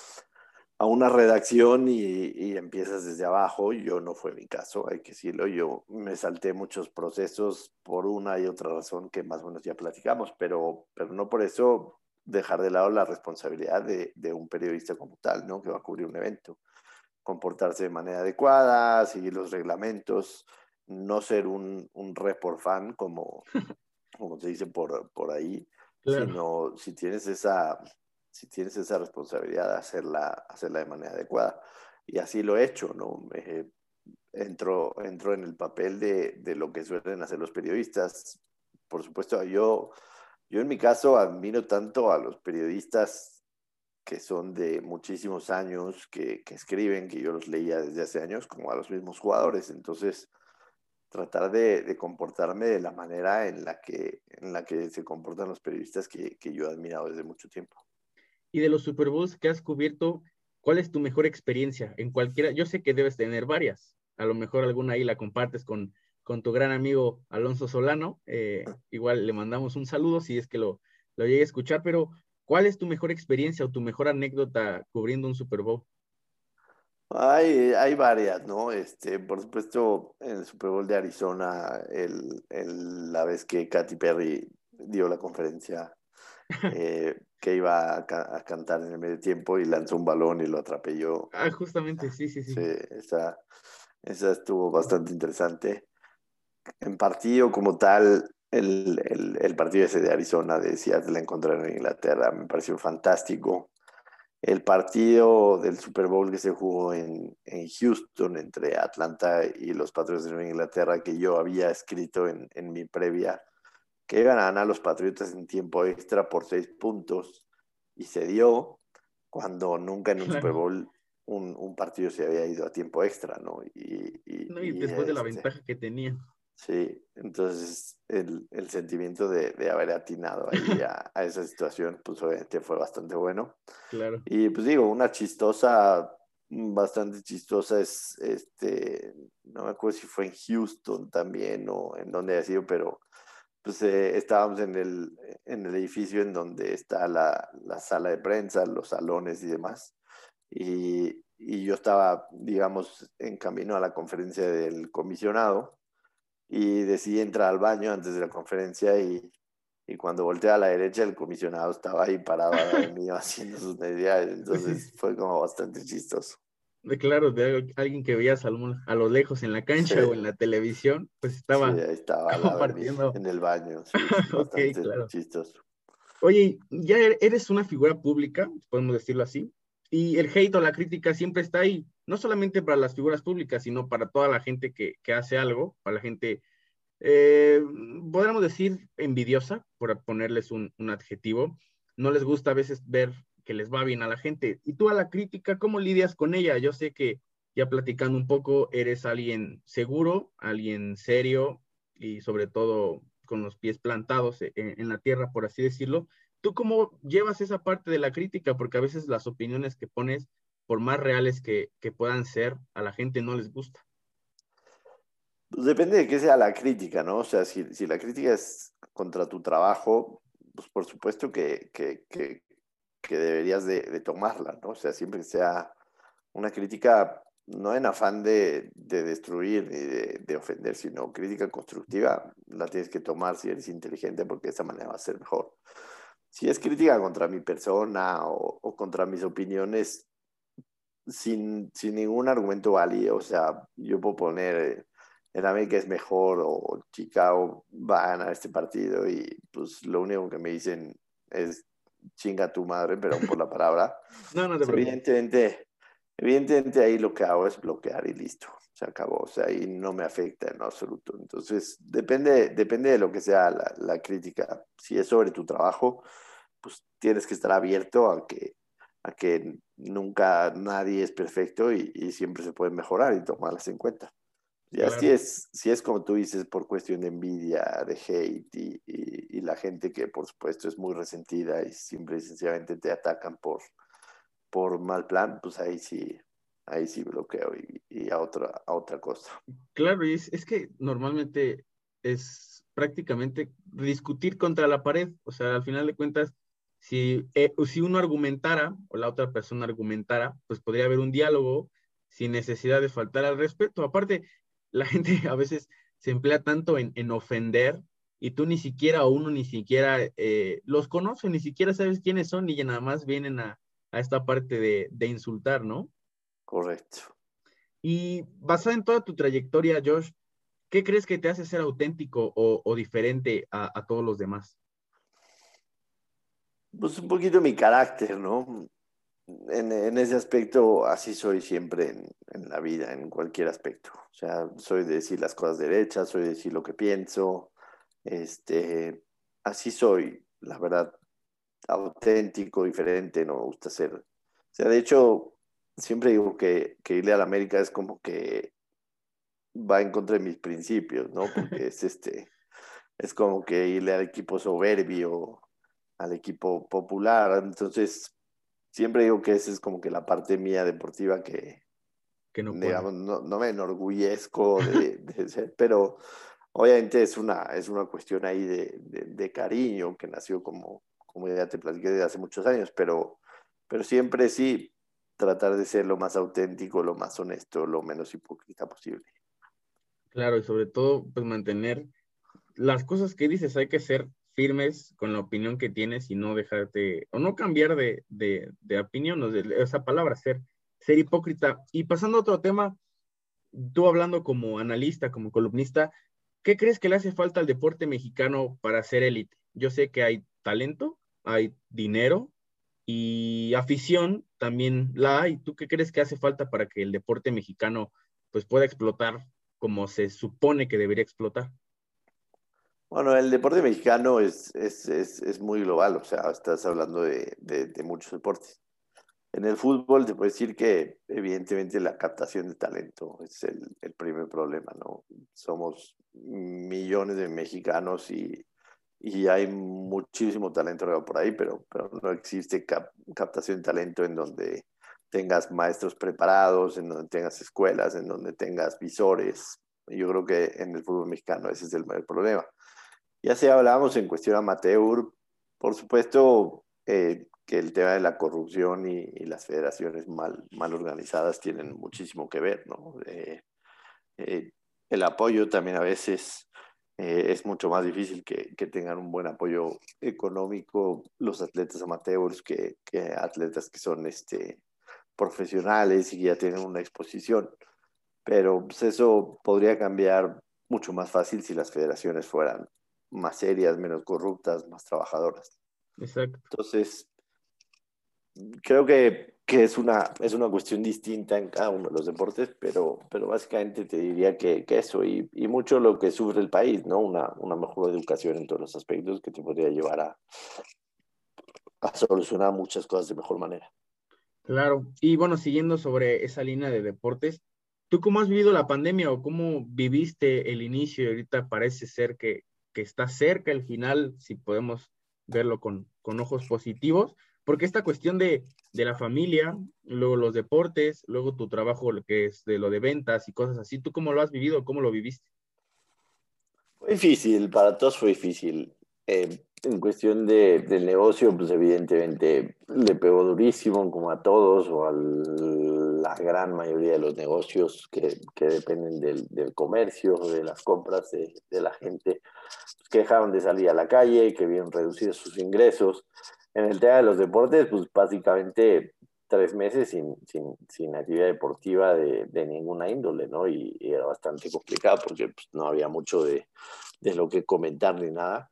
a una redacción y, y empiezas desde abajo. Yo no fue mi caso, hay que decirlo. Yo me salté muchos procesos por una y otra razón que más o menos ya platicamos, pero, pero no por eso dejar de lado la responsabilidad de, de un periodista como tal, ¿no? Que va a cubrir un evento. Comportarse de manera adecuada, seguir los reglamentos, no ser un, un report fan como, como se dice por, por ahí, Claro. sino si tienes esa, si tienes esa responsabilidad, hacerla, hacerla de manera adecuada. Y así lo he hecho, ¿no? Eh, entro, entro en el papel de, de lo que suelen hacer los periodistas. Por supuesto, yo, yo en mi caso admiro tanto a los periodistas que son de muchísimos años, que, que escriben, que yo los leía desde hace años, como a los mismos jugadores. Entonces, tratar de, de, comportarme de la manera en la que, en la que se comportan los periodistas que, que yo he admirado desde mucho tiempo. Y de los Super Bowls que has cubierto, ¿cuál es tu mejor experiencia? En cualquiera, yo sé que debes tener varias, a lo mejor alguna ahí la compartes con, con tu gran amigo Alonso Solano, eh, igual le mandamos un saludo si es que lo, lo llegue a escuchar, pero ¿cuál es tu mejor experiencia o tu mejor anécdota cubriendo un Super Bowl? Hay, hay varias, ¿no? Este, por supuesto, en el Super Bowl de Arizona, el, el, la vez que Katy Perry dio la conferencia, eh, que iba a, ca a, cantar en el medio tiempo y lanzó un balón y lo atrapé yo. Ah, justamente, sí, sí, Sí, sí. esa, esa estuvo bastante interesante. En partido como tal, el, el, el partido ese de Arizona, de Seattle en contra de Inglaterra, me pareció fantástico. El partido del Super Bowl que se jugó en, en Houston entre Atlanta y los Patriotas de Nueva Inglaterra, que yo había escrito en, en mi previa, que iban a ganar los Patriotas en tiempo extra por seis puntos, y se dio cuando nunca en un Super Claro. Bowl un, un partido se había ido a tiempo extra, ¿no? Y, y, No, y y después de la este, ventaja que tenía. sí, entonces el, el sentimiento de, de haber atinado ahí a, a esa situación, pues obviamente fue bastante bueno. Claro. Y pues digo, una chistosa, bastante chistosa es, este, no me acuerdo si fue en Houston también o en donde haya sido, pero pues eh, estábamos en el, en el edificio en donde está la, la sala de prensa, los salones y demás. Y, y yo estaba, digamos, en camino a la conferencia del comisionado y decidí entrar al baño antes de la conferencia y, y cuando volteé a la derecha el comisionado estaba ahí parado al lado de mí haciendo sus necesidades, entonces fue como bastante chistoso. De claro, de alguien que veías a lo, a lo lejos en la Sí, cancha o en la televisión, pues sí, estaba ahí estaba al lado de mí compartiendo. en el baño, sí, sí, Ok, bastante claro. chistoso. Oye, ya er- eres una figura pública, podemos decirlo así, y el hate o la crítica siempre está ahí, no solamente para las figuras públicas, sino para toda la gente que, que hace algo, para la gente, eh, podríamos decir, envidiosa, por ponerles un, un adjetivo. No les gusta a veces ver que les va bien a la gente. Y tú a la crítica, ¿cómo lidias con ella? Yo sé que ya platicando un poco, eres alguien seguro, alguien serio y sobre todo con los pies plantados en, en la tierra, por así decirlo, ¿Tú cómo llevas esa parte de la crítica? Porque a veces las opiniones que pones, por más reales que, que puedan ser, a la gente no les gusta. Pues depende de qué sea la crítica, ¿no? O sea, si, si la crítica es contra tu trabajo, pues por supuesto que, que, que, que deberías de, de tomarla, ¿no? O sea, siempre que sea una crítica, no en afán de, de destruir ni de, de ofender, sino crítica constructiva, la tienes que tomar si eres inteligente, porque de esa manera va a ser mejor. Si es crítica contra mi persona o, o contra mis opiniones, sin, sin ningún argumento válido, o sea, yo puedo poner, eh, en América es mejor o Chicago va a ganar este partido y pues lo único que me dicen es chinga tu madre, perdón por la palabra. No, no te Pues, preocupes. evidentemente, evidentemente ahí lo que hago es bloquear y listo, se acabó, o sea, ahí no me afecta en lo absoluto. Entonces, depende, depende de lo que sea la, la crítica. Si es sobre tu trabajo, pues tienes que estar abierto a que, a que nunca nadie es perfecto y, y siempre se puede mejorar y tomarlas en cuenta. Ya si Claro. es, si es como tú dices, por cuestión de envidia, de hate y, y, y la gente que por supuesto es muy resentida y simple y sencillamente te atacan por, por mal plan, pues ahí sí, ahí sí bloqueo y, y a, otra, a otra cosa. Claro, y es, es que normalmente es prácticamente discutir contra la pared. O sea, al final de cuentas, si, eh, si uno argumentara o la otra persona argumentara, pues podría haber un diálogo sin necesidad de faltar al respeto. Aparte, la gente a veces se emplea tanto en, en ofender y tú ni siquiera o uno ni siquiera eh, los conoce, ni siquiera sabes quiénes son y ya nada más vienen a, a esta parte de, de insultar, ¿no? Correcto. Y basada en toda tu trayectoria, Josh, ¿qué crees que te hace ser auténtico o, o diferente a, a todos los demás? Pues un poquito mi carácter, ¿no? En, en ese aspecto, así soy siempre en, en la vida, en cualquier aspecto. O sea, soy de decir las cosas derechas, soy de decir lo que pienso. Este, así soy, la verdad, auténtico, diferente, no me gusta ser. O sea, de hecho, siempre digo que, que irle a la América es como que va en contra de mis principios, ¿no? Porque es este, es como que irle al equipo soberbio, al equipo popular. Entonces, siempre digo que esa es como que la parte mía deportiva que, Que no puedes. digamos, no, no me enorgullezco de, de ser, pero obviamente es una, es una cuestión ahí de, de, de cariño que nació como, como ya te platiqué desde hace muchos años, pero, pero siempre sí tratar de ser lo más auténtico, lo más honesto, lo menos hipócrita posible. Claro, y sobre todo, pues mantener las cosas que dices, hay que ser firmes con la opinión que tienes y no dejarte, o no cambiar de, de, de opinión, o de esa palabra, ser, ser hipócrita. Y pasando a otro tema, tú hablando como analista, como columnista, ¿qué crees que le hace falta al deporte mexicano para ser élite? Yo sé que hay talento, hay dinero y afición también la hay. ¿Tú qué crees que hace falta para que el deporte mexicano pues pueda explotar como se supone que debería explotar? Bueno, el deporte mexicano es, es, es, es muy global, o sea, estás hablando de, de, de muchos deportes. En el fútbol te puedo decir que evidentemente la captación de talento es el, el primer problema, ¿no? Somos millones de mexicanos y, y hay muchísimo talento regado por ahí, pero, pero no existe cap captación de talento en donde tengas maestros preparados, en donde tengas escuelas, en donde tengas visores. Yo creo que en el fútbol mexicano ese es el mayor problema. Ya sea hablábamos en cuestión amateur, por supuesto eh, que el tema de la corrupción y, y las federaciones mal, mal, organizadas tienen muchísimo que ver, ¿no? Eh, eh, el apoyo también a veces eh, es mucho más difícil que, que, tengan un buen apoyo económico los atletas amateurs que, que atletas que son este, profesionales y que ya tienen una exposición. Pero pues, eso podría cambiar mucho más fácil si las federaciones fueran más serias, menos corruptas, más trabajadoras. Exacto. Entonces, creo que, que es, una, es una cuestión distinta en cada uno de los deportes, pero, pero básicamente te diría que, que eso y, y mucho lo que sufre el país, ¿no? Una, una mejor educación en todos los aspectos que te podría llevar a, a solucionar muchas cosas de mejor manera. Claro. Y bueno, siguiendo sobre esa línea de deportes, ¿tú cómo has vivido la pandemia o cómo viviste el inicio? Y ahorita parece ser que, que está cerca el final, si podemos verlo con, con ojos positivos, porque esta cuestión de, de la familia, luego los deportes, luego tu trabajo, lo que es de lo de ventas y cosas así, ¿tú cómo lo has vivido? ¿Cómo lo viviste? Fue difícil, para todos fue difícil. Eh, en cuestión de, del negocio, pues evidentemente le pegó durísimo, como a todos, o a la gran mayoría de los negocios que, que dependen del, del comercio, de las compras de, de la gente, pues, que dejaron de salir a la calle, que vieron reducidos sus ingresos. En el tema de los deportes, pues básicamente tres meses sin, sin, sin actividad deportiva de, de ninguna índole, ¿no? Y, y era bastante complicado porque pues, no había mucho de, de lo que comentar ni nada.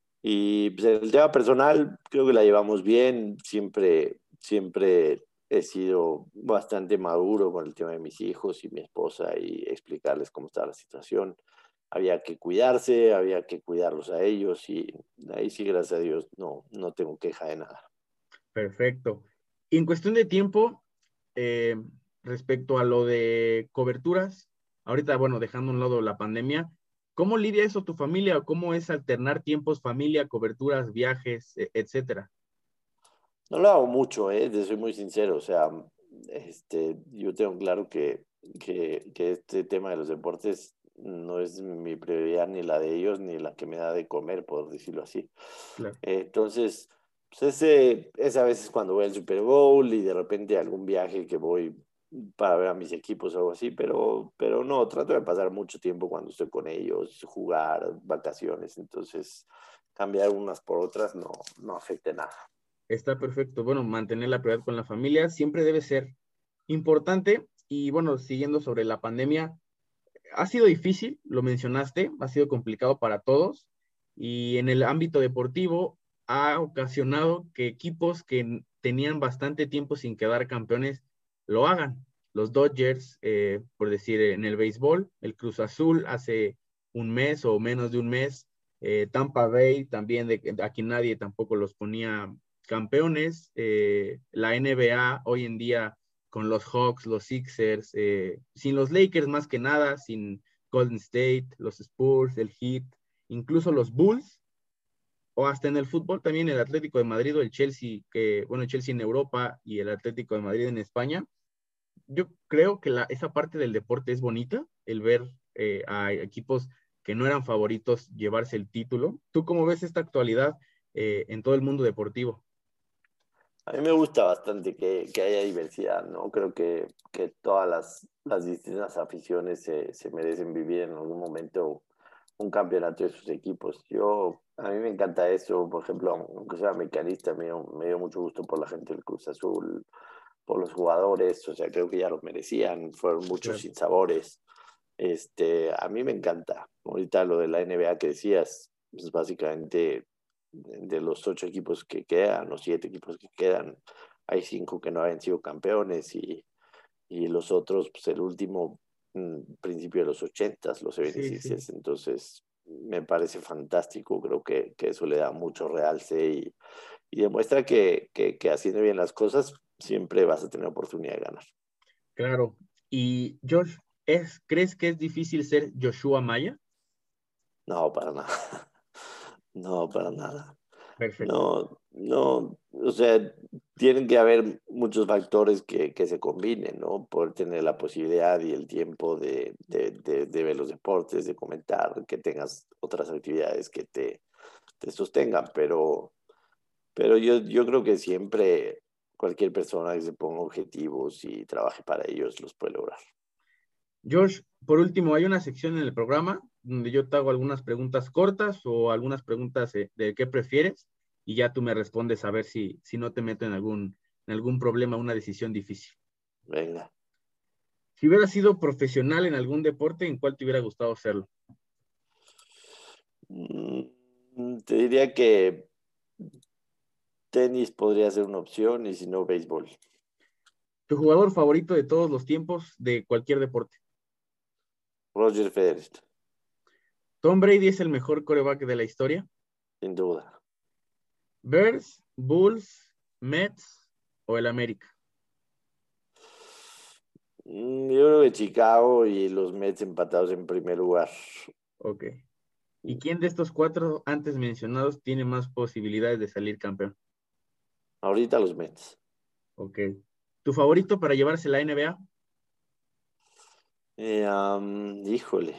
Y pues, en el tema personal, creo que la llevamos bien. Siempre, siempre he sido bastante maduro con el tema de mis hijos y mi esposa y explicarles cómo está la situación. Había que cuidarse, había que cuidarlos a ellos y ahí sí, gracias a Dios, no, no tengo queja de nada. Perfecto. Y en cuestión de tiempo, eh, respecto a lo de coberturas, ahorita, bueno, dejando a un lado la pandemia, ¿cómo lidia eso tu familia o cómo es alternar tiempos, familia, coberturas, viajes, e- etcétera? No lo hago mucho, ¿eh? Te soy muy sincero. O sea, este, yo tengo claro que, que, que este tema de los deportes no es mi prioridad ni la de ellos, ni la que me da de comer, por decirlo así. Claro. Eh, entonces, pues ese, es a veces cuando voy al Super Bowl y de repente algún viaje que voy para ver a mis equipos o algo así, pero, pero no, trato de pasar mucho tiempo cuando estoy con ellos, jugar, vacaciones. Entonces, cambiar unas por otras no, no afecta en nada. Está perfecto. Bueno, mantener la prioridad con la familia siempre debe ser importante. Y bueno, siguiendo sobre la pandemia, ha sido difícil, lo mencionaste, ha sido complicado para todos. Y en el ámbito deportivo ha ocasionado que equipos que tenían bastante tiempo sin quedar campeones lo hagan. Los Dodgers, eh, por decir, en el béisbol, el Cruz Azul hace un mes o menos de un mes, eh, Tampa Bay también, de, de aquí nadie tampoco los ponía campeones. Eh, la N B A hoy en día con los Hawks, los Sixers, eh, sin los Lakers más que nada, sin Golden State, los Spurs, el Heat, incluso los Bulls, o hasta en el fútbol también el Atlético de Madrid o el Chelsea, que, bueno, el Chelsea en Europa y el Atlético de Madrid en España. Yo creo que la, esa parte del deporte es bonita, el ver eh, a equipos que no eran favoritos llevarse el título. ¿Tú cómo ves esta actualidad eh, en todo el mundo deportivo? A mí me gusta bastante que, que haya diversidad, ¿no? Creo que, que todas las, las distintas aficiones se, se merecen vivir en algún momento un campeonato de sus equipos. Yo, a mí me encanta eso, por ejemplo, aunque sea mecanista, me dio, me dio mucho gusto por la gente del Cruz Azul, por los jugadores, o sea, creo que ya lo merecían, fueron muchos Claro. sinsabores. Este, a mí me encanta. Ahorita lo de la N B A que decías, es básicamente de los ocho equipos que quedan, los siete equipos que quedan, hay cinco que no habían sido campeones y, y los otros, pues el último, mm, principio de los ochentas, los Sí, sí. setenta y seis. Entonces, me parece fantástico, creo que, que eso le da mucho realce y, y demuestra que, que, que haciendo bien las cosas siempre vas a tener oportunidad de ganar. Claro. Y Josh, ¿es, ¿crees que es difícil ser Joshua Maya? No, para nada. No, para nada. Perfecto. No, no, o sea, tienen que haber muchos factores que, que se combinen, ¿no? Poder tener la posibilidad y el tiempo de, de, de, de ver los deportes, de comentar, que tengas otras actividades que te, te sostengan, pero, pero yo, yo creo que siempre cualquier persona que se ponga objetivos y trabaje para ellos los puede lograr. Josh, por último, hay una sección en el programa donde yo te hago algunas preguntas cortas o algunas preguntas eh, de qué prefieres y ya tú me respondes a ver si, si no te meto en algún, en algún problema, una decisión difícil. Venga. Si hubieras sido profesional en algún deporte, ¿en cuál te hubiera gustado serlo? Mm, te diría que tenis podría ser una opción y si no, béisbol. ¿Tu jugador favorito de todos los tiempos de cualquier deporte? Roger Federer, ¿Tom Brady es el mejor quarterback de la historia? sin duda. ¿Bears, Bulls, Mets o el América? Mm, Yo creo que Chicago y los Mets empatados en primer lugar. Ok. ¿Y quién de estos cuatro antes mencionados tiene más posibilidades de salir campeón? Ahorita los Mets. Ok. ¿Tu favorito para llevarse la N B A? Eh, um, híjole,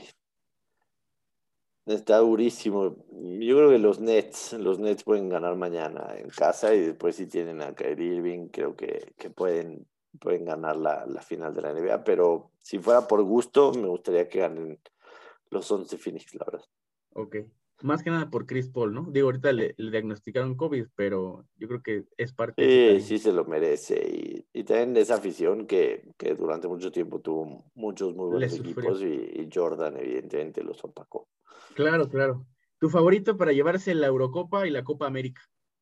está durísimo. Yo creo que los Nets, los Nets pueden ganar mañana en casa y después si tienen a Kyrie Irving, creo que, que pueden, pueden ganar la, la final de la N B A, pero si fuera por gusto, me gustaría que ganen los once Phoenix, la verdad. Ok. Más que nada por Chris Paul, ¿no? Digo, ahorita le, le diagnosticaron COVID, pero yo creo que es parte de su Sí, cariño. sí se lo merece. Y, y también esa afición que, que durante mucho tiempo tuvo muchos muy Le buenos sufrió. equipos y, y Jordan evidentemente los opacó. Claro, claro. ¿Tu favorito para llevarse la Eurocopa y la Copa América?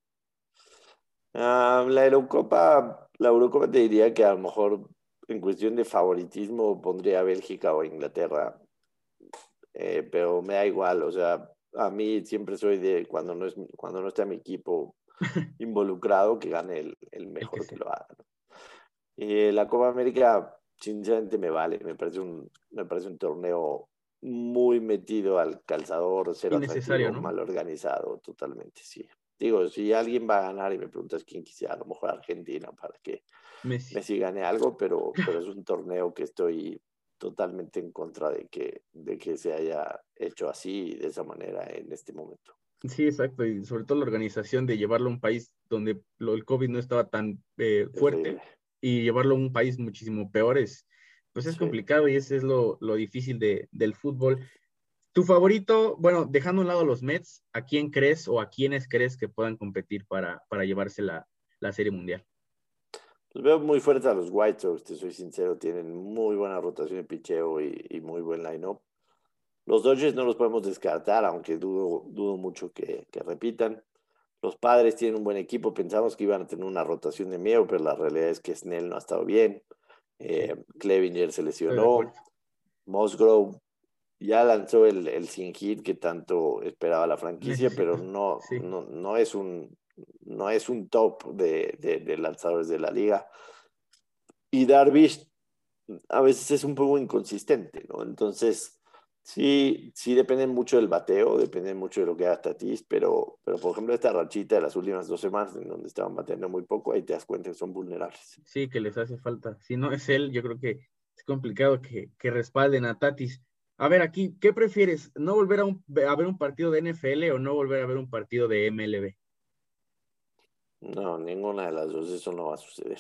Ah, la Eurocopa, la Eurocopa te diría que a lo mejor en cuestión de favoritismo pondría a Bélgica o Inglaterra, eh, pero me da igual, o sea, a mí siempre soy de cuando no es cuando no está mi equipo involucrado que gane el, el El que mejor que sea. lo haga, ¿no? Y la Copa América, sinceramente, me vale. Me parece un, me parece un torneo muy metido al calzador, cero Innecesario, atractivo, ¿no? mal organizado, totalmente, sí. Digo, si alguien va a ganar y me preguntas quién quisiera, a lo mejor Argentina, para que Messi. Messi gane algo, pero, pero es un torneo que estoy totalmente en contra de que, de que se haya hecho así, de esa manera, en este momento. Sí, exacto. Y sobre todo la organización de llevarlo a un país donde lo, el COVID no estaba tan eh, fuerte Terrible. y llevarlo a un país muchísimo peor es, pues es Sí. complicado y ese es lo, lo difícil de, del fútbol. Tu favorito, bueno, dejando a un lado los Mets, ¿a quién crees o a quiénes crees que puedan competir para, para llevarse la, la Serie Mundial? Los veo muy fuertes a los White Sox, te soy sincero, tienen muy buena rotación de picheo y, y muy buen line-up. Los Dodgers no los podemos descartar, aunque dudo, dudo mucho que, que repitan. Los Padres tienen un buen equipo, pensamos que iban a tener una rotación de miedo, pero la realidad es que Snell no ha estado bien. Sí, Eh, Clevinger se estoy de acuerdo. lesionó. Musgrove ya lanzó el, el sin hit que tanto esperaba la franquicia, pero Necesito, no, sí. no, no es un, no es un top de, de, de lanzadores de la liga. Y Darvish a veces es un poco inconsistente, ¿no? Entonces, sí, sí depende mucho del bateo, depende mucho de lo que haga Tatis, pero, pero por ejemplo, esta rachita de las últimas dos semanas, en donde estaban bateando muy poco, ahí te das cuenta que son vulnerables. Sí, que les hace falta. Si no es él, yo creo que es complicado que, que respalden a Tatis. A ver, aquí, ¿qué prefieres? ¿No volver a, un- a ver un partido de N F L o no volver a ver un partido de M L B? No, ninguna de las dos, eso no va a suceder.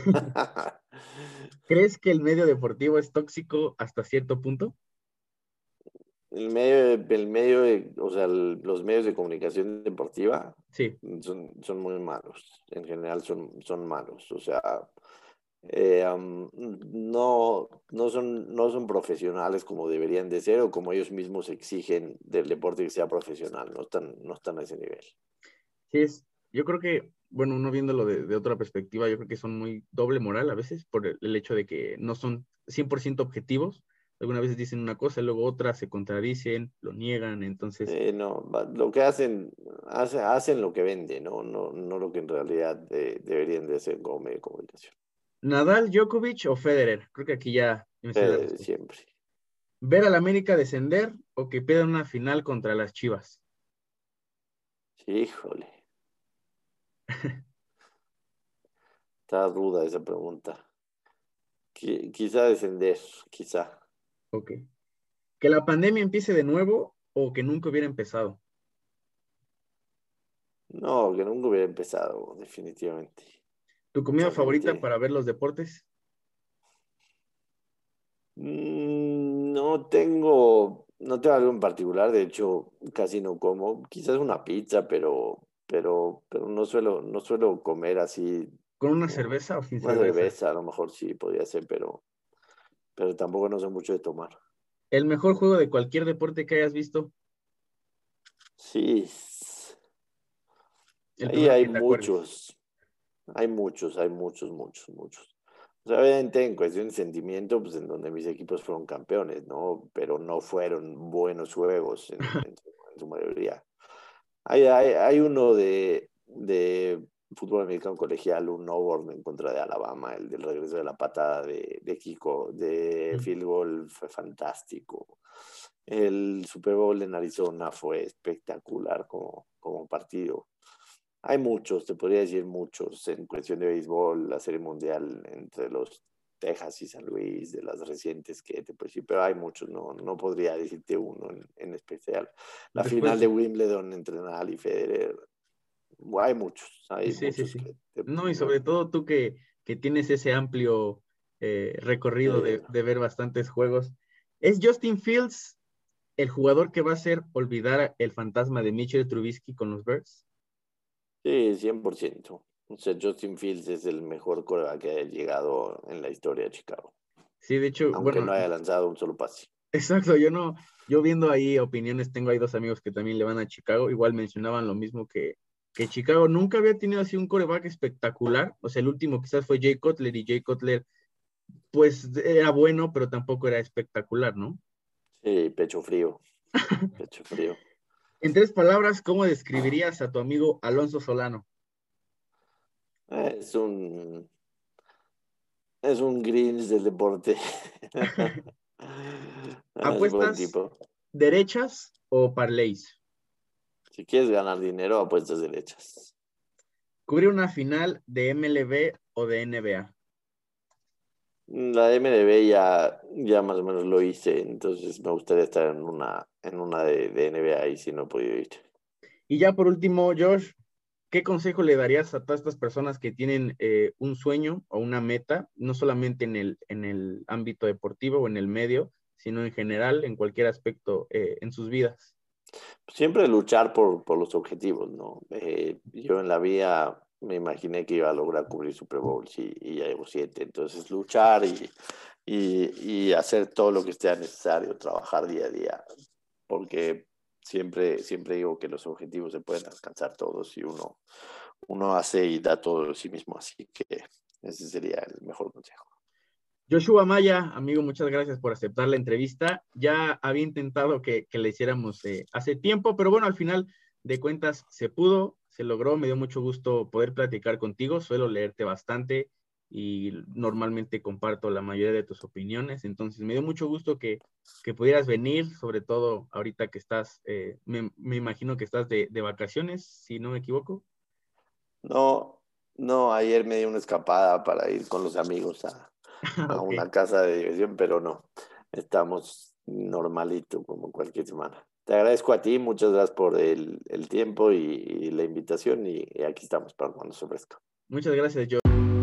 ¿Crees que el medio deportivo es tóxico hasta cierto punto? El medio, el medio de- o sea, el- los medios de comunicación deportiva Sí, son, son muy malos. En general son, son malos. O sea, eh, um, no, no son, no son profesionales como deberían de ser o como ellos mismos exigen del deporte que sea profesional. No están, no están a ese nivel. sí es. Yo creo que, bueno, uno viéndolo de, de otra perspectiva, yo creo que son muy doble moral a veces por el, el hecho de que no son cien por ciento objetivos. Algunas veces dicen una cosa, luego otra se contradicen, lo niegan, entonces Eh, no, va- lo que hacen, hace- hacen lo que venden, no, no, no lo que en realidad eh, deberían de hacer como medio de comunicación. Nadal, Djokovic o Federer. Creo que aquí ya me sé la Eh, respuesta. siempre. ¿Ver al América descender o que pierdan una final contra las Chivas? Híjole. Está ruda esa pregunta. Qui- quizá descender, quizá. Ok. ¿Que la pandemia empiece de nuevo o que nunca hubiera empezado? No, que nunca hubiera empezado, definitivamente. ¿Tu comida Mucha favorita gente. para ver los deportes? Mm, no tengo, no tengo algo en particular, de hecho, casi no como. Quizás una pizza, pero, pero, pero no suelo, no suelo comer así. ¿Con una Como cerveza o sin una cerveza? cerveza, a lo mejor sí podría ser, pero, pero tampoco no sé mucho de tomar. ¿El mejor juego de cualquier deporte que hayas visto? Sí, El ahí primero hay que te acuerdes. muchos. Hay muchos, hay muchos, muchos, muchos. O sea, obviamente en cuestión de sentimiento, pues en donde mis equipos fueron campeones, ¿no? Pero no fueron buenos juegos en, en su, en su mayoría. Hay, hay, hay uno de, de fútbol americano colegial, un Auburn en contra de Alabama, el del regreso de la patada de, de Kiko, de Mm. field goal, fue fantástico. el Super Bowl en Arizona fue espectacular como, como partido. Hay muchos, te podría decir muchos, en cuestión de béisbol, la Serie Mundial entre los Texas y San Luis, de las recientes que te puedo decir, pero hay muchos, no, no podría decirte uno en, en especial. La Después, final de Wimbledon entre Nadal y Federer, hay muchos, hay sí, sí, muchos sí. que... Te, No, y sobre todo tú que, que tienes ese amplio eh, recorrido eh, de, de ver bastantes juegos. ¿Es Justin Fields el jugador que va a hacer olvidar el fantasma de Mitchell Trubisky con los Bears? sí, cien por ciento. O sea, Justin Fields es el mejor quarterback que haya llegado en la historia de Chicago, Sí, de hecho, aunque bueno, no haya lanzado un solo pase. exacto, yo no, yo viendo ahí opiniones, tengo ahí dos amigos que también le van a Chicago, igual mencionaban lo mismo que, que Chicago nunca había tenido así un quarterback espectacular, o sea, el último quizás fue Jay Cutler, y Jay Cutler pues era bueno, pero tampoco era espectacular, ¿no? Sí, pecho frío, pecho frío. En tres palabras, ¿cómo describirías a tu amigo Alonso Solano? Eh, Es un, es un Grinch del deporte. Es buen ¿Apuestas tipo. derechas o parlays? Si quieres ganar dinero, apuestas derechas. ¿Cubrir una final de M L B o de N B A? La M L B ya, ya más o menos lo hice, entonces me gustaría estar en una, en una de, de N B A y si no he podido ir. Y ya por último, Josh, ¿qué consejo le darías a todas estas personas que tienen eh, un sueño o una meta, no solamente en el, en el ámbito deportivo o en el medio, sino en general, en cualquier aspecto eh, en sus vidas? Siempre luchar por, por los objetivos, ¿no? Eh, yo en la vida me imaginé que iba a lograr cubrir Super Bowls y, y ya llevo siete, entonces luchar y, y, y hacer todo lo que sea necesario, trabajar día a día, porque siempre, siempre digo que los objetivos se pueden alcanzar todos si uno, uno hace y da todo de sí mismo, así que ese sería el mejor consejo. Joshua Maya, amigo, muchas gracias por aceptar la entrevista. Ya había intentado que, que la hiciéramos eh, hace tiempo, pero bueno, al final de cuentas se pudo, se logró. Me dio mucho gusto poder platicar contigo. Suelo leerte bastante y normalmente comparto la mayoría de tus opiniones. Entonces, me dio mucho gusto que, que pudieras venir, sobre todo ahorita que estás, eh, me, me imagino que estás de, de vacaciones, si no me equivoco. No, no, ayer me di una escapada para ir con los amigos a, a Ok. una casa de diversión, pero no, estamos normalito como cualquier semana. Te agradezco a ti, muchas gracias por el, el tiempo y, y la invitación y, y aquí estamos para cuando se ofrezca. Muchas gracias, Josh.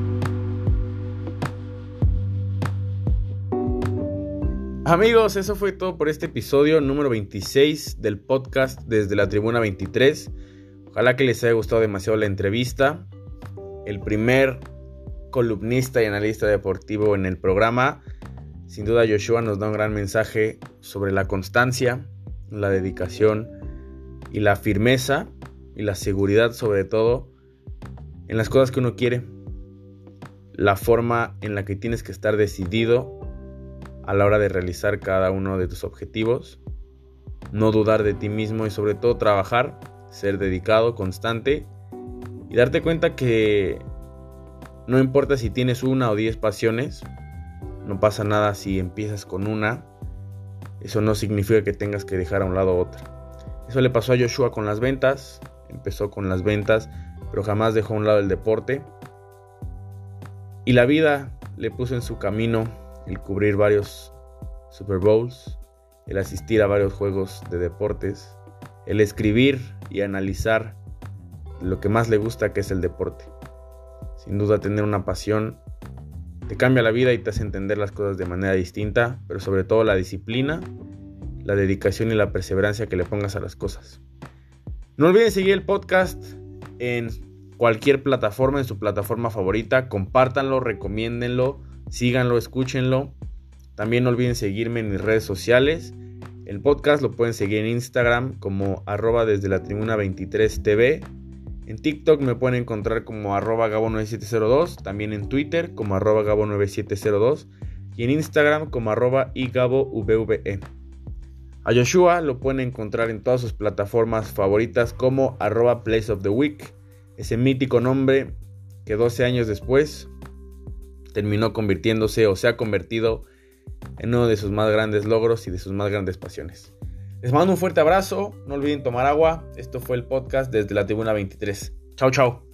Amigos, eso fue todo por este episodio número veintiséis del podcast desde la Tribuna veintitrés. Ojalá que les haya gustado demasiado la entrevista. El primer columnista y analista deportivo en el programa. Sin duda Joshua nos da un gran mensaje sobre la constancia, la dedicación y la firmeza y la seguridad, sobre todo en las cosas que uno quiere. La forma en la que tienes que estar decidido a la hora de realizar cada uno de tus objetivos. No dudar de ti mismo y sobre todo trabajar, ser dedicado, constante y darte cuenta que no importa si tienes una o diez pasiones, no pasa nada si empiezas con una. Eso no significa que tengas que dejar a un lado otra. Eso le pasó a Joshua con las ventas. Empezó con las ventas, pero jamás dejó a un lado el deporte. Y la vida le puso en su camino el cubrir varios Super Bowls, el asistir a varios juegos de deportes, el escribir y analizar lo que más le gusta, que es el deporte. Sin duda, tener una pasión te cambia la vida y te hace entender las cosas de manera distinta, pero sobre todo la disciplina, la dedicación y la perseverancia que le pongas a las cosas. No olviden seguir el podcast en cualquier plataforma, en su plataforma favorita. Compártanlo, recomiéndenlo, síganlo, escúchenlo. También no olviden seguirme en mis redes sociales. El podcast lo pueden seguir en Instagram como arroba desde la tribuna veintitrés T V. En TikTok me pueden encontrar como arroba gabo nueve siete cero dos. También en Twitter como arroba gabo nueve siete cero dos. Y en Instagram como arroba igabovve. A Joshua lo pueden encontrar en todas sus plataformas favoritas como arroba Place of the Week. Ese mítico nombre que doce años después terminó convirtiéndose o se ha convertido en uno de sus más grandes logros y de sus más grandes pasiones. Les mando un fuerte abrazo, no olviden tomar agua. Esto fue el podcast desde la Tribuna veintitrés. Chao, chao.